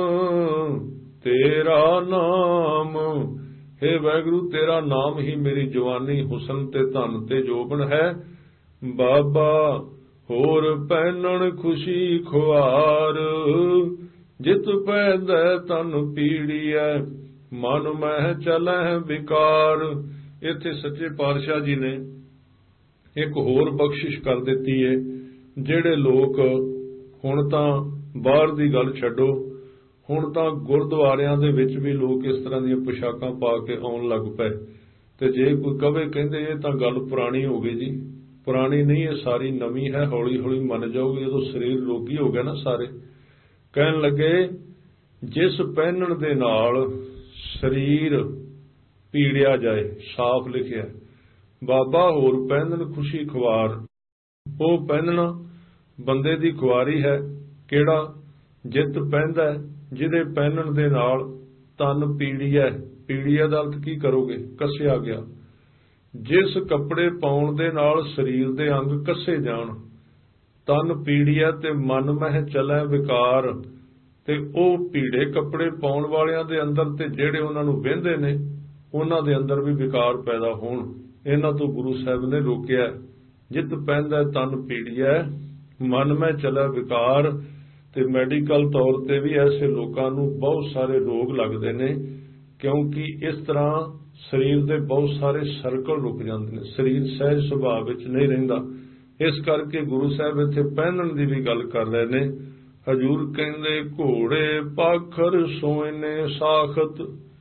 ਤੇਰਾ ਨਾਮ, ਹੇ ਵਾਹਿਗੁਰੂ ਤੇਰਾ ਨਾਮ ਹੀ ਮੇਰੀ ਜਵਾਨੀ, ਹੁਸਨ ਤੇ ਧਨ ਤੇ ਜੋਬਨ ਹੈ। ਬਾਬਾ ਹੋਰ ਪਹਿਨਣ ਖੁਸ਼ੀ ਖੁਆਰ, ਜਿਤ ਪੈਂਦਾ ਤਨ ਪੀੜੀਐ, ਮਨ ਮਹਿ ਚਲੈ ਵਿਕਾਰ। ਇੱਥੇ ਸੱਚੇ ਪਾਤਸ਼ਾਹ ਜੀ ਨੇ ਇੱਕ ਹੋਰ ਬਖਸ਼ਿਸ਼ ਕਰ ਦਿੱਤੀ ਹੈ। ਜਿਹੜੇ ਲੋਕ ਹੁਣ ਤਾਂ ਬਾਹਰ ਦੀ ਗੱਲ ਛੱਡੋ, ਹੁਣ ਤਾਂ ਗੁਰਦੁਆਰਿਆਂ ਦੇ ਵਿੱਚ ਵੀ ਲੋਕ ਇਸ ਤਰ੍ਹਾਂ ਦੀਆਂ ਪੁਸ਼ਾਕਾਂ ਪਾ ਕੇ ਆਉਣ ਲੱਗ ਪਏ, ਤੇ ਜੇ ਕੋਈ ਕਵੇ ਕਹਿੰਦੇ ਇਹ ਤਾਂ ਗੱਲ ਪੁਰਾਣੀ ਹੋ ਗਈ ਜੀ, ਪੁਰਾਣੀ ਨਹੀਂ, ਇਹ ਸਾਰੀ ਨਵੀਂ ਹੈ, ਹੌਲੀ ਹੌਲੀ ਮੰਨ ਜਾਓਗੇ ਜਦੋਂ ਸਰੀਰ ਰੋਗੀ ਹੋ ਗਿਆ ਨਾ ਸਾਰੇ। ਕਹਿਣ ਲੱਗੇ ਜਿਸ ਪਹਿਨਣ ਦੇ ਨਾਲ ਸਰੀਰ ਪੀੜਿਆ ਜਾਏ। ਸਾਫ਼ ਲਿਖਿਆ ਬਾਬਾ ਹੋਰ ਪਹਿਨਣ ਖੁਸ਼ੀ ਖੁਆਰ। ਉਹ ਪਹਿਨਣਾ ਬੰਦੇ ਦੀ ਖੁਆਰੀ ਹੈ। ਕਿਹੜਾ? ਜਿੱਤ ਪਹਿਨਦਾ ਜਿਹਦੇ ਪਹਿਨਣ ਦੇ ਨਾਲ ਤਨ ਪੀੜੀਐ। ਪੀੜੀਐ ਦਾ ਅਰਥ ਕੀ ਕਰੋਗੇ? ਕੱਸਿਆ ਗਿਆ। ਜਿਸ ਕੱਪੜੇ ਪਾਉਣ ਦੇ ਨਾਲ ਸਰੀਰ ਦੇ ਅੰਗ ਕੱਸੇ ਜਾਣ, ਤਨ ਪੀੜੀਐ ਤੇ ਮਨ ਮਹਿ ਚਲੈ ਵਿਕਾਰ। ਤੇ ਉਹ ਪੀੜੇ ਕੱਪੜੇ ਪਾਉਣ ਵਾਲਿਆਂ ਦੇ ਅੰਦਰ ਤੇ ਜਿਹੜੇ ਉਹਨਾਂ ਨੂੰ ਵਹਿੰਦੇ ਨੇ ਉਹਨਾਂ ਦੇ ਅੰਦਰ ਵੀ ਵਿਕਾਰ ਪੈਦਾ ਹੋਣ। ਇਹਨਾਂ ਤੋਂ ਗੁਰੂ ਸਾਹਿਬ ਨੇ ਰੋਕਿਆ। ਜਿੱਤ ਪਹਿਨਦਾ ਤਨ ਪੀੜੀਐ ਮਨ ਮਹਿ ਚਲੈ ਵਿਕਾਰ। ਤੇ ਮੈਡੀਕਲ ਤੌਰ ਤੇ ਵੀ ਐਸੇ ਲੋਕਾਂ ਨੂੰ ਬਹੁਤ ਸਾਰੇ ਰੋਗ ਲੱਗਦੇ ਨੇ, ਕਿਉਂਕਿ ਇਸ ਤਰ੍ਹਾਂ ਸਰੀਰ ਦੇ ਬਹੁਤ ਸਾਰੇ ਸਰਕਲ ਰੁਕ ਜਾਂਦੇ ਨੇ, ਸਰੀਰ ਸਹਿਜ ਸੁਭਾਅ ਵਿੱਚ ਨਹੀਂ ਰਹਿੰਦਾ। ਇਸ ਕਰਕੇ ਗੁਰੂ ਸਾਹਿਬ ਇੱਥੇ ਪਹਿਨਣ ਦੀ ਵੀ ਗੱਲ ਕਰ ਰਹੇ ਨੇ। ਹਜੂਰ ਕਹਿੰਦੇ ਘੋੜੇ ਪਾਖਰ ਸੋਇਨੇ ਸਾਖਤ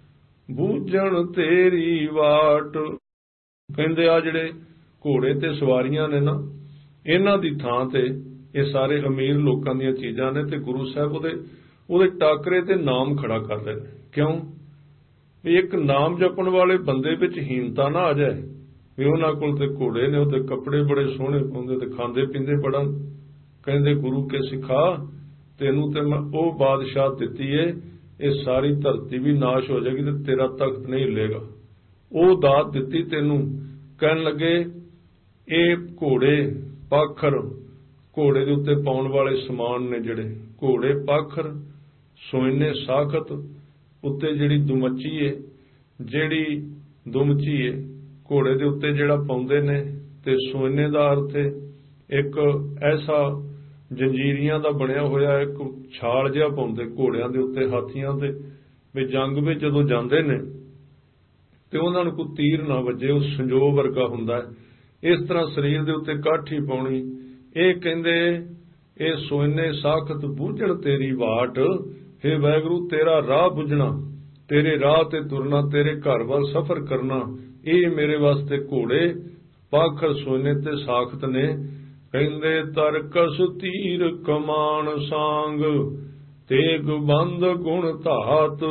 ਬੂਝਣ ਤੇਰੀ ਵਾਟ। ਕਹਿੰਦੇ ਆ ਜਿਹੜੇ ਘੋੜੇ ਤੇ ਸਵਾਰੀਆਂ ਨੇ ਨਾ, ਇਹਨਾਂ ਦੀ ਥਾਂ ਤੇ ਇਹ ਸਾਰੇ ਅਮੀਰ ਲੋਕਾਂ ਦੀਆਂ ਚੀਜ਼ਾਂ ਨੇ। ਤੇ ਗੁਰੂ ਸਾਹਿਬ ਉਹਦੇ ਉਹਦੇ ਟਾਕਰੇ ਤੇ ਨਾਮ ਖੜਾ ਕਰ ਰਹੇ ਨੇ। ਕਿਉਂ? ਵੀ ਇੱਕ ਨਾਮ ਜਪਣ ਵਾਲੇ ਬੰਦੇ ਵਿੱਚ ਹੀਨਤਾ ਨਾ ਆ ਜਾਏ ਵੀ ਉਹਨਾਂ ਕੋਲ ਤੇ ਘੋੜੇ ਨੇ, ਉਹਦੇ ਕੱਪੜੇ ਬੜੇ ਸੋਹਣੇ ਪਾਉਂਦੇ ਤੇ ਖਾਂਦੇ ਪੀਂਦੇ ਬੜਾ। ਕਹਿੰਦੇ ਗੁਰੂ ਕੇ ਸਿਖਾ, ਤੈਨੂੰ ਤੇ ਮੈਂ ਉਹ ਬਾਦਸ਼ਾਹ ਦਿੱਤੀ ਏ, ਇਹ ਸਾਰੀ ਧਰਤੀ ਵੀ ਨਾਸ਼ ਹੋ ਜਾਏਗੀ ਤੇ ਤੇਰਾ ਤਖਤ ਨਹੀਂ ਹਿੱਲੇਗਾ। ਉਹ ਦਾਤ ਦਿੱਤੀ ਤੈਨੂੰ। ਕਹਿਣ ਲੱਗੇ ਇਹ ਘੋੜੇ ਪਾਖਰ, ਘੋੜੇ ਦੇ ਉੱਤੇ ਪਾਉਣ ਵਾਲੇ ਸਮਾਨ ਨੇ ਜਿਹੜੇ, ਘੋੜੇ ਪਾਖਰ ਸੋਇਨੇ ਸਾਖਤ, ਉੱਤੇ ਜਿਹੜੀ ਦੁਮੱਚੀ ਏ, ਜਿਹੜੀ ਦੁਮਚੀ ਏ ਘੋੜੇ ਦੇ ਉੱਤੇ ਜਿਹੜਾ ਪਾਉਂਦੇ ਨੇ। ਤੇ ਸੋਇਨੇ ਦਾ ਅਰਥ ਹੈ ਇੱਕ ਐਸਾ ਜੰਜੀਰੀਆਂ ਦਾ ਬਣਿਆ ਹੋਇਆ ਇੱਕ ਛਾਲ ਜਿਹਾ ਪਾਉਂਦੇ ਘੋੜਿਆਂ ਦੇ ਉੱਤੇ, ਹਾਥੀਆਂ ਤੇ, ਵੀ ਜੰਗ ਵਿੱਚ ਜਦੋਂ ਜਾਂਦੇ ਨੇ ਤੇ ਉਹਨਾਂ ਨੂੰ ਕੋਈ ਤੀਰ ਨਾ ਵੱਜੇ, ਉਹ ਸੰਜੋਗ ਵਰਗਾ ਹੁੰਦਾ ਹੈ। ਇਸ ਤਰ੍ਹਾਂ ਸਰੀਰ ਦੇ ਉੱਤੇ ਕਾਠੀ ਪਾਉਣੀ। ਇਹ ਕਹਿੰਦੇ ਇਹ ਸੋਇਨੇ ਸਾਖਤ ਬੂਝਣ ਤੇਰੀ ਵਾਟ। ਹੇ ਵਾਹਿਗੁਰੂ ਤੇਰਾ ਰਾਹ ਬੁੱਝਣਾ, ਤੇਰੇ ਰਾਹ ਤੇ ਤੁਰਨਾ, ਤੇਰੇ ਘਰ ਵੱਲ ਸਫ਼ਰ ਕਰਨਾ, ਇਹ ਮੇਰੇ ਵਾਸਤੇ ਘੋੜੇ ਪਾਖਰ ਸੋਇਨੇ ਤੇ ਸਾਖਤ ਨੇ। ਕਹਿੰਦੇ ਤਰਕਸ ਤੀਰ ਕਮਾਨ ਸਾਂਗ ਤੇਗ ਬੰਦ ਗੁਣ ਧਾਤ।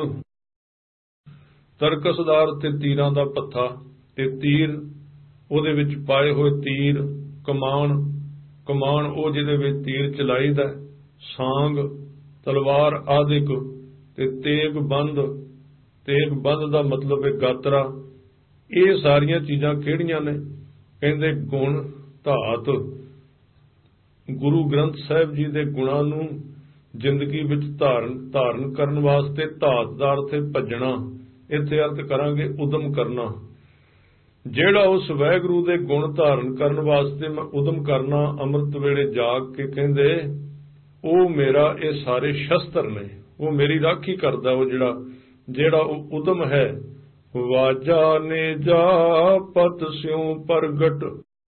ਤਰਕਸ ਦਾ ਅਰਥ ਤੇ ਤੀਰਾਂ ਦਾ ਪੱਥਾ, ਤੇ ਤੀਰ ਉਹਦੇ ਵਿੱਚ ਪਾਏ ਹੋਏ ਤੀਰ। ਕਮਾਨ, ਕਮਾਨ ਉਹ ਜਿਹਦੇ ਵਿੱਚ ਤੀਰ ਚਲਾਈਦਾ। ਸਾਂਗ ਤਲਵਾਰ ਆਦਿਕ। ਤੇ ਤੇਗ ਬੰਦ, ਤੇਗ ਬੰਦ ਦਾ ਮਤਲਬ ਹੈ ਗਾਤਰਾ। ਇਹ ਸਾਰੀਆਂ ਚੀਜ਼ਾਂ ਕਿਹੜੀਆਂ ਨੇ? ਕਹਿੰਦੇ ਗੁਣ ਧਾਤ। ਗੁਰੂ ਗ੍ਰੰਥ ਸਾਹਿਬ ਜੀ ਦੇ ਗੁਣਾਂ ਨੂੰ ਜ਼ਿੰਦਗੀ ਵਿੱਚ ਧਾਰਨ ਧਾਰਨ ਕਰਨ ਵਾਸਤੇ ਧਾਤ ਦਾ ਅਰਥ ਹੈ ਭੱਜਣਾ। ਇੱਥੇ ਅਰਥ ਕਰਾਂਗੇ ਉਦਮ ਕਰਨਾ। ਜਿਹੜਾ ਉਸ ਵਾਹਿਗੁਰੂ ਦੇ ਗੁਣ ਧਾਰਨ ਕਰਨ ਵਾਸਤੇ ਮੈਂ ਉਦਮ ਕਰਨਾ, ਅੰਮ੍ਰਿਤ ਵੇਲੇ ਜਾਗ ਕੇ ਕਹਿੰਦੇ ਉਹ ਮੇਰਾ ਇਹ ਸਾਰੇ ਸ਼ਸਤਰ ਨੇ, ਉਹ ਮੇਰੀ ਰਾਖੀ ਕਰਦਾ। ਉਹ ਜਿਹੜਾ ਜਿਹੜਾ ਉਹ ਉਦਮ ਹੈ। ਵਾਜਾ ਨੇ ਜਾ ਪਤ ਸਿਉ ਪ੍ਰਗਟ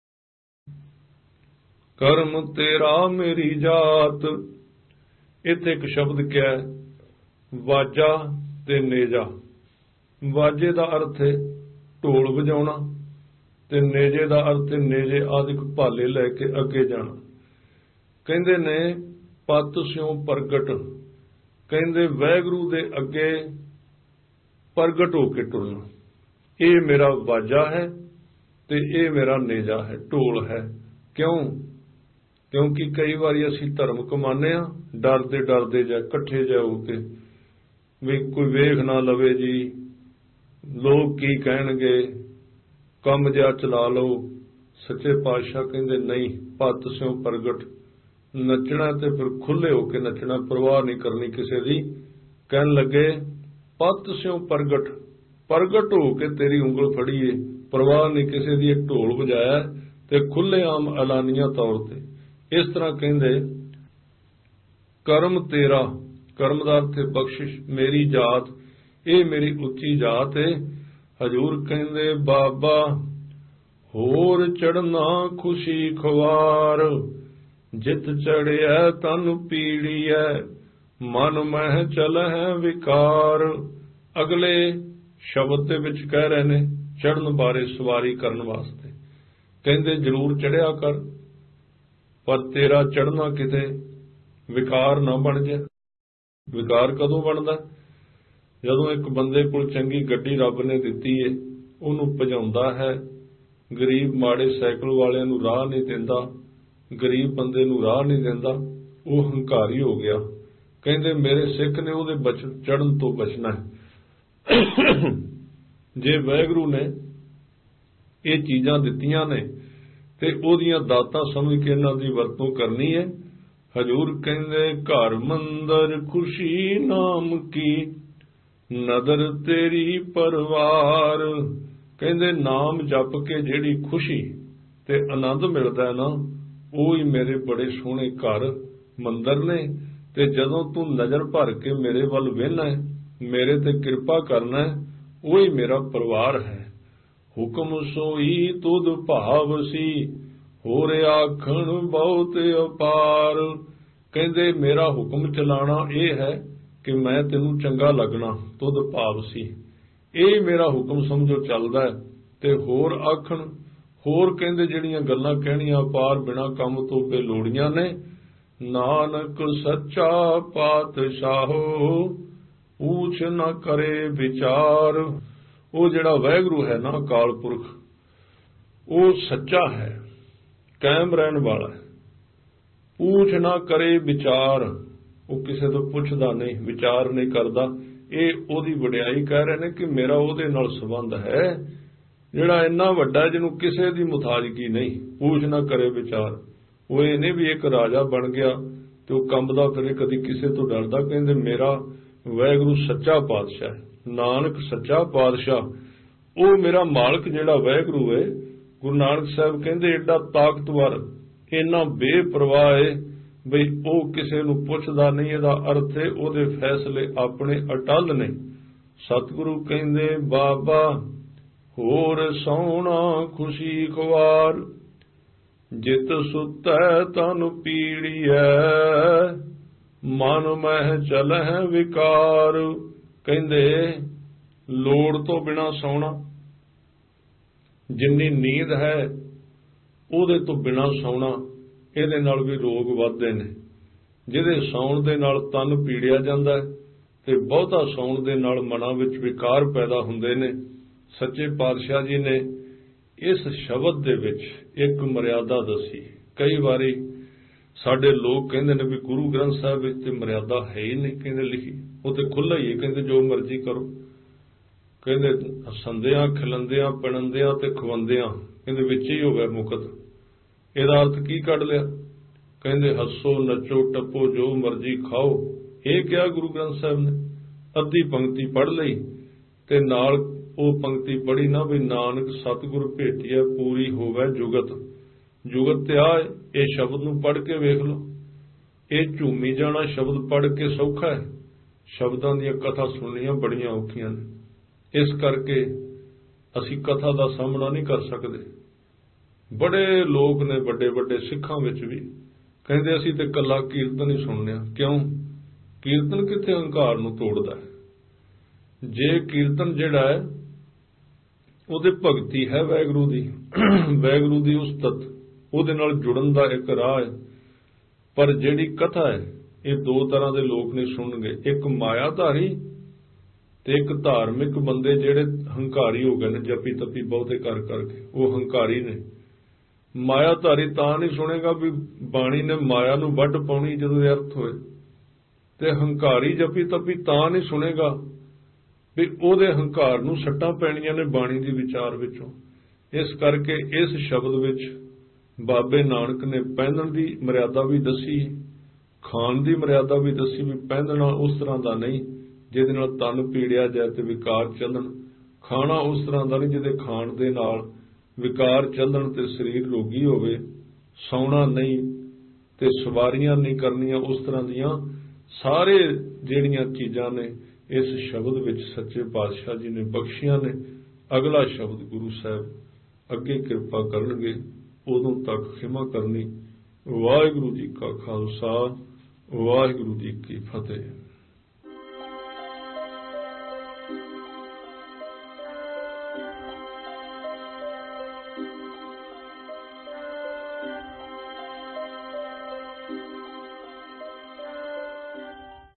ਕਰਮ ਤੇਰਾ ਮੇਰੀ ਜਾਤ। ਇੱਥੇ ਇੱਕ ਸ਼ਬਦ ਕਿਹਾ ਵਾਜਾ ਤੇ ਨੇਜਾ। ਵਾਜੇ ਦਾ ਅਰਥ ਹੈ ਢੋਲ ਵਜਾਉਣਾ, ਤੇ ਨੇਜੇ ਦਾ ਅਰਥ ਹੈ ਨੇਜੇ ਆਦਿਕ ਭਾਲੇ ਲੈ ਕੇ ਅੱਗੇ ਜਾਣਾ। ਕਹਿੰਦੇ ਨੇ ਪਤ ਸਿਉ ਪ੍ਰਗਟ, ਕਹਿੰਦੇ ਵਾਹਿਗੁਰੂ ਦੇ ਅੱਗੇ ਪ੍ਰਗਟ ਹੋ ਕੇ ਟੁਰਨਾ। ਇਹ ਮੇਰਾ ਵਾਜਾ ਹੈ ਤੇ ਇਹ ਮੇਰਾ ਨੇਜਾ ਹੈ, ਢੋਲ ਹੈ। ਕਿਉਂ? ਕਿਉਂਕਿ ਕਈ ਵਾਰੀ ਅਸੀਂ ਧਰਮ ਕਮਾਉਂਦੇ ਹਾਂ ਡਰਦੇ ਡਰਦੇ ਜਾਂ ਇਕੱਠੇ ਜਾ ਹੋ ਕੇ, ਵੀ ਕੋਈ ਵੇਖ ਨਾ ਲਵੇ ਜੀ, ਲੋਕ ਕੀ ਕਹਿਣਗੇ, ਕੰਮ ਜਿਹਾ ਚਲਾ ਲਓ। ਸੱਚੇ ਪਾਤਸ਼ਾਹ ਕਹਿੰਦੇ ਨਹੀਂ, ਪਤ ਸਿਉ ਪ੍ਰਗਟ, ਨੱਚਣਾ ਤੇ ਫਿਰ ਖੁੱਲੇ ਹੋ ਕੇ ਨੱਚਣਾ, ਪਰਵਾਹ ਨਹੀਂ ਕਰਨੀ ਕਿਸੇ ਦੀ। ਕਹਿਣ ਲੱਗੇ ਪਤ ਸਿਉ ਪ੍ਰਗਟ, ਪ੍ਰਗਟ ਹੋ ਕੇ ਤੇਰੀ ਉਂਗਲ ਫੜੀਏ, ਪਰਵਾਹ ਨਹੀਂ ਕਿਸੇ ਦੀ। ਇੱਕ ਢੋਲ ਵਜਾਇਆ ਤੇ ਖੁੱਲੇ ਆਮ ਐਲਾਨੀਆਂ ਤੌਰ ਤੇ। ਇਸ ਤਰ੍ਹਾਂ ਕਹਿੰਦੇ ਕਰਮ ਤੇਰਾ, ਕਰਮ ਦਾ ਅਰਥ ਹੈ ਬਖਸ਼ਿਸ਼, ਮੇਰੀ ਜਾਤ, ਇਹ ਮੇਰੀ ਉੱਚੀ ਜਾਤ ਹੈ। ਹਜੂਰ ਕਹਿੰਦੇ ਬਾਬਾ ਹੋਰ ਚੜਨਾ ਖੁਸ਼ੀ ਖਵਾਰ, ਜਿਤ ਚੜਿਆ ਤਨ ਪੀੜੀਐ ਮਨ ਮਹਿ ਚਲਹਿ ਵਿਕਾਰ। ਅਗਲੇ ਸ਼ਬਦ ਦੇ ਵਿੱਚ ਕਹਿ ਰਹੇ ਨੇ ਚੜਨ ਬਾਰੇ, ਸਵਾਰੀ ਕਰਨ ਵਾਸਤੇ। ਕਹਿੰਦੇ ਜ਼ਰੂਰ ਚੜਿਆ ਕਰ, ਪਰ ਤੇਰਾ ਚੜਨਾ ਕਿਤੇ ਵਿਕਾਰ ਨਾ ਬਣ ਜਾ। ਵਿਕਾਰ ਕਦੋਂ ਬਣਦਾ? ਜਦੋਂ ਇੱਕ ਬੰਦੇ ਕੋਲ ਚੰਗੀ ਗੱਡੀ ਰੱਬ ਨੇ ਦਿੱਤੀ ਏ, ਉਹਨੂੰ ਭਜਾਉਂਦਾ ਹੈ, ਗਰੀਬ ਮਾੜੇ ਸਾਈਕਲ ਵਾਲਿਆਂ ਨੂੰ ਰਾਹ ਨਹੀਂ ਦਿੰਦਾ, ਗਰੀਬ ਬੰਦੇ ਨੂੰ ਰਾਹ ਨਹੀਂ ਦਿੰਦਾ, ਉਹ ਹੰਕਾਰੀ ਹੋ ਗਿਆ। ਕਹਿੰਦੇ ਮੇਰੇ ਸਿੱਖ ਨੇ ਉਹਦੇ ਬਚ ਚੜ੍ਹਨ ਤੋਂ ਬਚਣਾ ਹੈ। ਜੇ ਵਾਹਿਗੁਰੂ ਨੇ ਇਹ ਚੀਜ਼ਾਂ ਦਿੱਤੀਆਂ ਨੇ ਤੇ ਉਹਦੀਆਂ ਦਾਤਾਂ ਸਮਝ ਕੇ ਇਹਨਾਂ ਦੀ ਵਰਤੋਂ ਕਰਨੀ ਹੈ। ਹਜ਼ੂਰ ਕਹਿੰਦੇ ਘਰ ਮੰਦਰ ਖੁਸ਼ੀ ਨਾਮ ਕੀ, ਨਦਰ ਤੇਰੀ ਪਰਵਾਰ। ਕਹਿੰਦੇ ਨਾਮ ਜਪ ਕੇ ਜਿਹੜੀ ਖੁਸ਼ੀ ਤੇ ਆਨੰਦ ਮਿਲਦਾ ਹੈ ਨਾ, ਉਹ ਹੀ ਮੇਰੇ ਬੜੇ ਸੋਹਣੇ ਘਰ ਮੰਦਰ ਨੇ। ਤੇ ਜਦੋਂ ਤੂੰ ਨਜ਼ਰ ਭਰ ਕੇ ਮੇਰੇ ਵੱਲ ਵੇਖਣਾ ਹੈ, ਮੇਰੇ ਤੇ ਕਿਰਪਾ ਕਰਨਾ ਹੈ, ਉਹ ਹੀ ਮੇਰਾ ਪਰਿਵਾਰ ਹੈ। ਹੁਕਮ ਸੋਈ ਤੁਧ ਭਾਵ ਸੀ, ਹੋਰ ਆਖਣ ਬਹੁਤ ਅਪਾਰ। ਕਹਿੰਦੇ ਮੇਰਾ ਹੁਕਮ ਚਲਾਣਾ ਇਹ ਹੈ ਕਿ ਮੈਂ ਤੈਨੂੰ ਚੰਗਾ ਲੱਗਣਾ, ਤੁਧ ਭਾਵ ਸੀ, ਇਹ ਮੇਰਾ ਹੁਕਮ ਸਮਝੋ ਚੱਲਦਾ ਹੈ। ਤੇ ਹੋਰ ਆਖਣ, ਹੋਰ ਕਹਿੰਦੇ ਜਿਹੜੀਆਂ ਗੱਲਾਂ ਕਹਿਣੀਆਂ ਅਪਾਰ ਬਿਨਾਂ ਕੰਮ ਤੋਂ ਬੇਲੋੜੀਆਂ ਨੇ। ਨਾਨਕ ਸੱਚਾ ਪਾਤਸ਼ਾਹੋ, ਊਚ ਨਾ ਕਰੇ ਵਿਚਾਰ। ਉਹ ਜਿਹੜਾ ਵਾਹਿਗੁਰੂ ਹੈ ਨਾ, ਅਕਾਲ ਪੁਰਖ, ਉਹ ਸੱਚਾ ਹੈ, ਕਾਇਮ ਰਹਿਣ ਵਾਲਾ ਹੈ। ਊਚ ਨਾ ਕਰੇ ਵਿਚਾਰ, ਉਹ ਕਿਸੇ ਤੋਂ ਪੁੱਛਦਾ ਨਹੀਂ, ਵਿਚਾਰ ਨਹੀਂ ਕਰਦਾ। ਇਹ ਉਹਦੀ ਵਡਿਆਈ ਕਹਿ ਰਹੇ ਨੇ ਕਿ ਮੇਰਾ ਉਹਦੇ ਨਾਲ ਸੰਬੰਧ ਹੈ ਜਿਹੜਾ ਇੰਨਾ ਵੱਡਾ, ਜਿਹਨੂੰ ਕਿਸੇ ਦੀ ਮੁਤਾਜਗੀ ਨਹੀਂ। ਊਚ ਨਾ ਕਰੇ ਵਿਚਾਰ, ਉਹ ਇਹ ਨਹੀਂ ਵੀ ਇੱਕ ਰਾਜਾ ਬਣ ਗਿਆ ਤੇ ਉਹ ਕੰਬਦਾ ਫਿਰੇ, ਕਦੀ ਕਿਸੇ ਤੋਂ ਡਰਦਾ। ਕਹਿੰਦੇ ਮੇਰਾ ਵਾਹਿਗੁਰੂ ਸੱਚਾ ਪਾਤਸ਼ਾਹ ਹੈ, ਨਾਨਕ ਸੱਚਾ ਪਾਤਸ਼ਾਹ, ਉਹ ਮੇਰਾ ਮਾਲਕ ਜਿਹੜਾ ਵਾਹਿਗੁਰੂ ਹੈ। ਗੁਰੂ ਨਾਨਕ ਸਾਹਿਬ ਕਹਿੰਦੇ ਏਡਾ ਤਾਕਤਵਰ, ਇੰਨਾ ਬੇਪਰਵਾਹ ਹੈ ਬਈ ਉਹ ਕਿਸੇ ਨੂੰ ਪੁੱਛਦਾ ਨਹੀਂ। ਇਹਦਾ ਅਰਥ ਹੈ ਉਹਦੇ ਫੈਸਲੇ ਆਪਣੇ ਅਟਲ ਨੇ। ਸਤਿਗੁਰੂ ਕਹਿੰਦੇ ਬਾਬਾ ਹੋਰ ਸੋਹਣਾ ਖੁਸ਼ੀ ਖਵਾਰ, ਜਿਤ ਸੁਤੈ ਤਨ ਪੀੜੀਐ, ਮਨ ਮਹਿ ਚਲਹਿ ਵਿਕਾਰ। ਕਹਿੰਦੇ ਲੋੜ ਤੋਂ ਬਿਨਾਂ ਸੌਣਾ, ਜਿੰਨੀ ਨੀਂਦ ਹੈ ਉਹਦੇ ਤੋਂ ਬਿਨਾਂ ਸੌਣਾ, ਇਹਦੇ ਨਾਲ ਵੀ ਰੋਗ ਵੱਧਦੇ ਨੇ। ਜਿਹਦੇ ਸੌਣ ਦੇ ਨਾਲ ਤਨ ਪੀੜਿਆ ਜਾਂਦਾ ਹੈ ਤੇ ਬਹੁਤਾ ਸੌਣ ਦੇ ਨਾਲ ਮਨਾਂ ਵਿੱਚ ਵਿਕਾਰ ਪੈਦਾ ਹੁੰਦੇ ਨੇ। ਸੱਚੇ ਪਾਤਸ਼ਾਹ ਜੀ ਨੇ ਇਸ ਸ਼ਬਦ ਦੇ ਵਿੱਚ ਇੱਕ ਮਰਿਆਦਾ ਦੱਸੀ। ਕਈ ਵਾਰੀ ਸਾਡੇ ਲੋਕ ਕਹਿੰਦੇ ਨੇ ਵੀ ਗੁਰੂ ਗ੍ਰੰਥ ਸਾਹਿਬ ਵਿੱਚ ਤੇ ਮਰਿਆਦਾ ਹੈ ਹੀ ਨਹੀਂ, ਕਹਿੰਦੇ ਲਿਖੀ ਉਹ ਤੇ ਖੁੱਲ੍ਹਾ ਹੀ ਹੈ, ਕਹਿੰਦੇ ਜੋ ਮਰਜ਼ੀ ਕਰੋ। ਕਹਿੰਦੇ ਹੱਸੰਦਿਆਂ ਖਿਲੰਦਿਆਂ ਪਿਣੰਦਿਆਂ ਤੇ ਖਵੰਦਿਆਂ, ਕਹਿੰਦੇ ਵਿੱਚ ਹੀ ਹੋ ਗਿਆ ਮੁਕਤ। ਇਹਦਾ ਅਰਥ ਕੀ ਕੱਢ ਲਿਆ? ਕਹਿੰਦੇ ਹੱਸੋ ਨੱਚੋ ਟੱਪੋ ਜੋ ਮਰਜ਼ੀ ਖਾਓ। ਇਹ ਕਿਹਾ ਗੁਰੂ ਗ੍ਰੰਥ ਸਾਹਿਬ ਨੇ। ਅੱਧੀ ਪੰਕਤੀ ਪੜ੍ਹ ਲਈ ਤੇ ਨਾਲ ਉਹ ਪੰਕਤੀ ਪੜ੍ਹੀ ਨਾ ਵੀ ਨਾਨਕ ਸਤਿਗੁਰ ਭੇਟਿਆ ਪੂਰੀ ਹੋਵੇ ਜੁਗਤ। ਜੁਗਤ ਤੇ ਆ ਇਹ ਸ਼ਬਦ ਨੂੰ ਪੜ੍ਹ ਕੇ ਵੇਖ ਲਓ। ਇਹ ਝੂਮੀ ਜਾਣਾ ਸ਼ਬਦ ਪੜ੍ਹ ਕੇ ਸੌਖਾ ਹੈ, ਸ਼ਬਦਾਂ ਦੀਆਂ ਕਥਾ ਸੁਣਨੀਆਂ ਬੜੀਆਂ ਔਖੀਆਂ ਨੇ। ਇਸ ਕਰਕੇ ਅਸੀਂ ਕਥਾ ਦਾ ਸਾਹਮਣਾ ਨਹੀਂ ਕਰ ਸਕਦੇ। ਬੜੇ ਲੋਕ ਨੇ ਵੱਡੇ ਵੱਡੇ ਸਿੱਖਾਂ ਵਿੱਚ ਵੀ ਕਹਿੰਦੇ ਅਸੀਂ ਤੇ ਕੱਲਾ ਕੀਰਤਨ ਹੀ ਸੁਣਨੇ ਆ। ਕਿਉਂ? ਕੀਰਤਨ ਕਿੱਥੇ ਹੰਕਾਰ ਨੂੰ ਤੋੜਦਾ ਹੈ। ਜੇ ਕੀਰਤਨ ਜਿਹੜਾ ਹੈ ਉਹਦੇ ਭਗਤੀ ਹੈ ਵਾਹਿਗੁਰੂ ਦੀ, ਵਾਹਿਗੁਰੂ ਦੀ ਉਸਤਤ, ਉਹਦੇ ਨਾਲ ਜੁੜਨ ਦਾ ਇੱਕ ਰਾਹ ਹੈ। ਪਰ ਜਿਹੜੀ ਕਥਾ ਹੈ ਇਹ ਦੋ ਤਰ੍ਹਾਂ ਦੇ ਲੋਕ ਨਹੀਂ ਸੁਣਨਗੇ, ਇੱਕ ਮਾਇਆਧਾਰੀ ਤੇ ਇੱਕ ਧਾਰਮਿਕ ਬੰਦੇ ਜਿਹੜੇ ਹੰਕਾਰੀ ਹੋ ਗਏ ਨੇ, ਜਪੀ ਤਪੀ ਬਹੁਤੇ ਕਰ ਕਰਕੇ ਉਹ ਹੰਕਾਰੀ ਨੇ। ਮਾਇਆਧਾਰੀ ਤਾਂ ਨਹੀਂ ਸੁਣੇਗਾ ਵੀ ਬਾਣੀ ਨੇ ਮਾਇਆ ਨੂੰ ਵੱਢ ਪਾਉਣੀ ਜਦੋਂ ਇਹ ਅਰਥ ਹੋਏ, ਤੇ ਹੰਕਾਰੀ ਜਪੀ ਤਪੀ ਤਾਂ ਨਹੀਂ ਸੁਣੇਗਾ ਵੀ ਉਹਦੇ ਹੰਕਾਰ ਨੂੰ ਸੱਟਾਂ ਪੈਣੀਆਂ ਨੇ ਬਾਣੀ ਦੀ ਵਿਚਾਰ ਵਿੱਚੋਂ। ਇਸ ਕਰਕੇ ਇਸ ਸ਼ਬਦ ਵਿੱਚ ਬਾਬੇ ਨਾਨਕ ਨੇ ਪਹਿਨਣ ਦੀ ਮਰਿਆਦਾ ਵੀ ਦੱਸੀ, ਖਾਣ ਦੀ ਮਰਿਆਦਾ ਵੀ ਦੱਸੀ ਵੀ ਪਹਿਨਣਾ ਉਸ ਤਰ੍ਹਾਂ ਦਾ ਨਹੀਂ ਜਿਹਦੇ ਨਾਲ ਤਨ ਪੀੜਿਆ ਜਾਏ ਤੇ ਵਿਕਾਰ ਚੱਲਣ। ਖਾਣਾ ਉਸ ਤਰ੍ਹਾਂ ਦਾ ਨਹੀਂ ਜਿਹਦੇ ਖਾਣ ਦੇ ਨਾਲ ਵਿਕਾਰ ਚੱਲਣ ਤੇ ਸਰੀਰ ਰੋਗੀ ਹੋਵੇ। ਸੌਣਾ ਨਹੀਂ ਤੇ ਸਵਾਰੀਆਂ ਨਹੀਂ ਕਰਨੀਆਂ ਉਸ ਤਰ੍ਹਾਂ ਦੀਆਂ ਸਾਰੇ ਜਿਹੜੀਆਂ ਚੀਜ਼ਾਂ ਨੇ ਇਸ ਸ਼ਬਦ ਵਿੱਚ ਸੱਚੇ ਪਾਤਸ਼ਾਹ ਜੀ ਨੇ ਬਖਸ਼ੀਆਂ ਨੇ। ਅਗਲਾ ਸ਼ਬਦ ਗੁਰੂ ਸਾਹਿਬ ਅੱਗੇ ਕਿਰਪਾ ਕਰਨਗੇ, ਉਦੋਂ ਤੱਕ ਖਿਮਾ ਕਰਨੀ। ਵਾਹਿਗੁਰੂ ਜੀ ਕਾ ਖਾਲਸਾ, ਵਾਹਿਗੁਰੂ ਜੀ ਕੀ ਫਤਿਹ।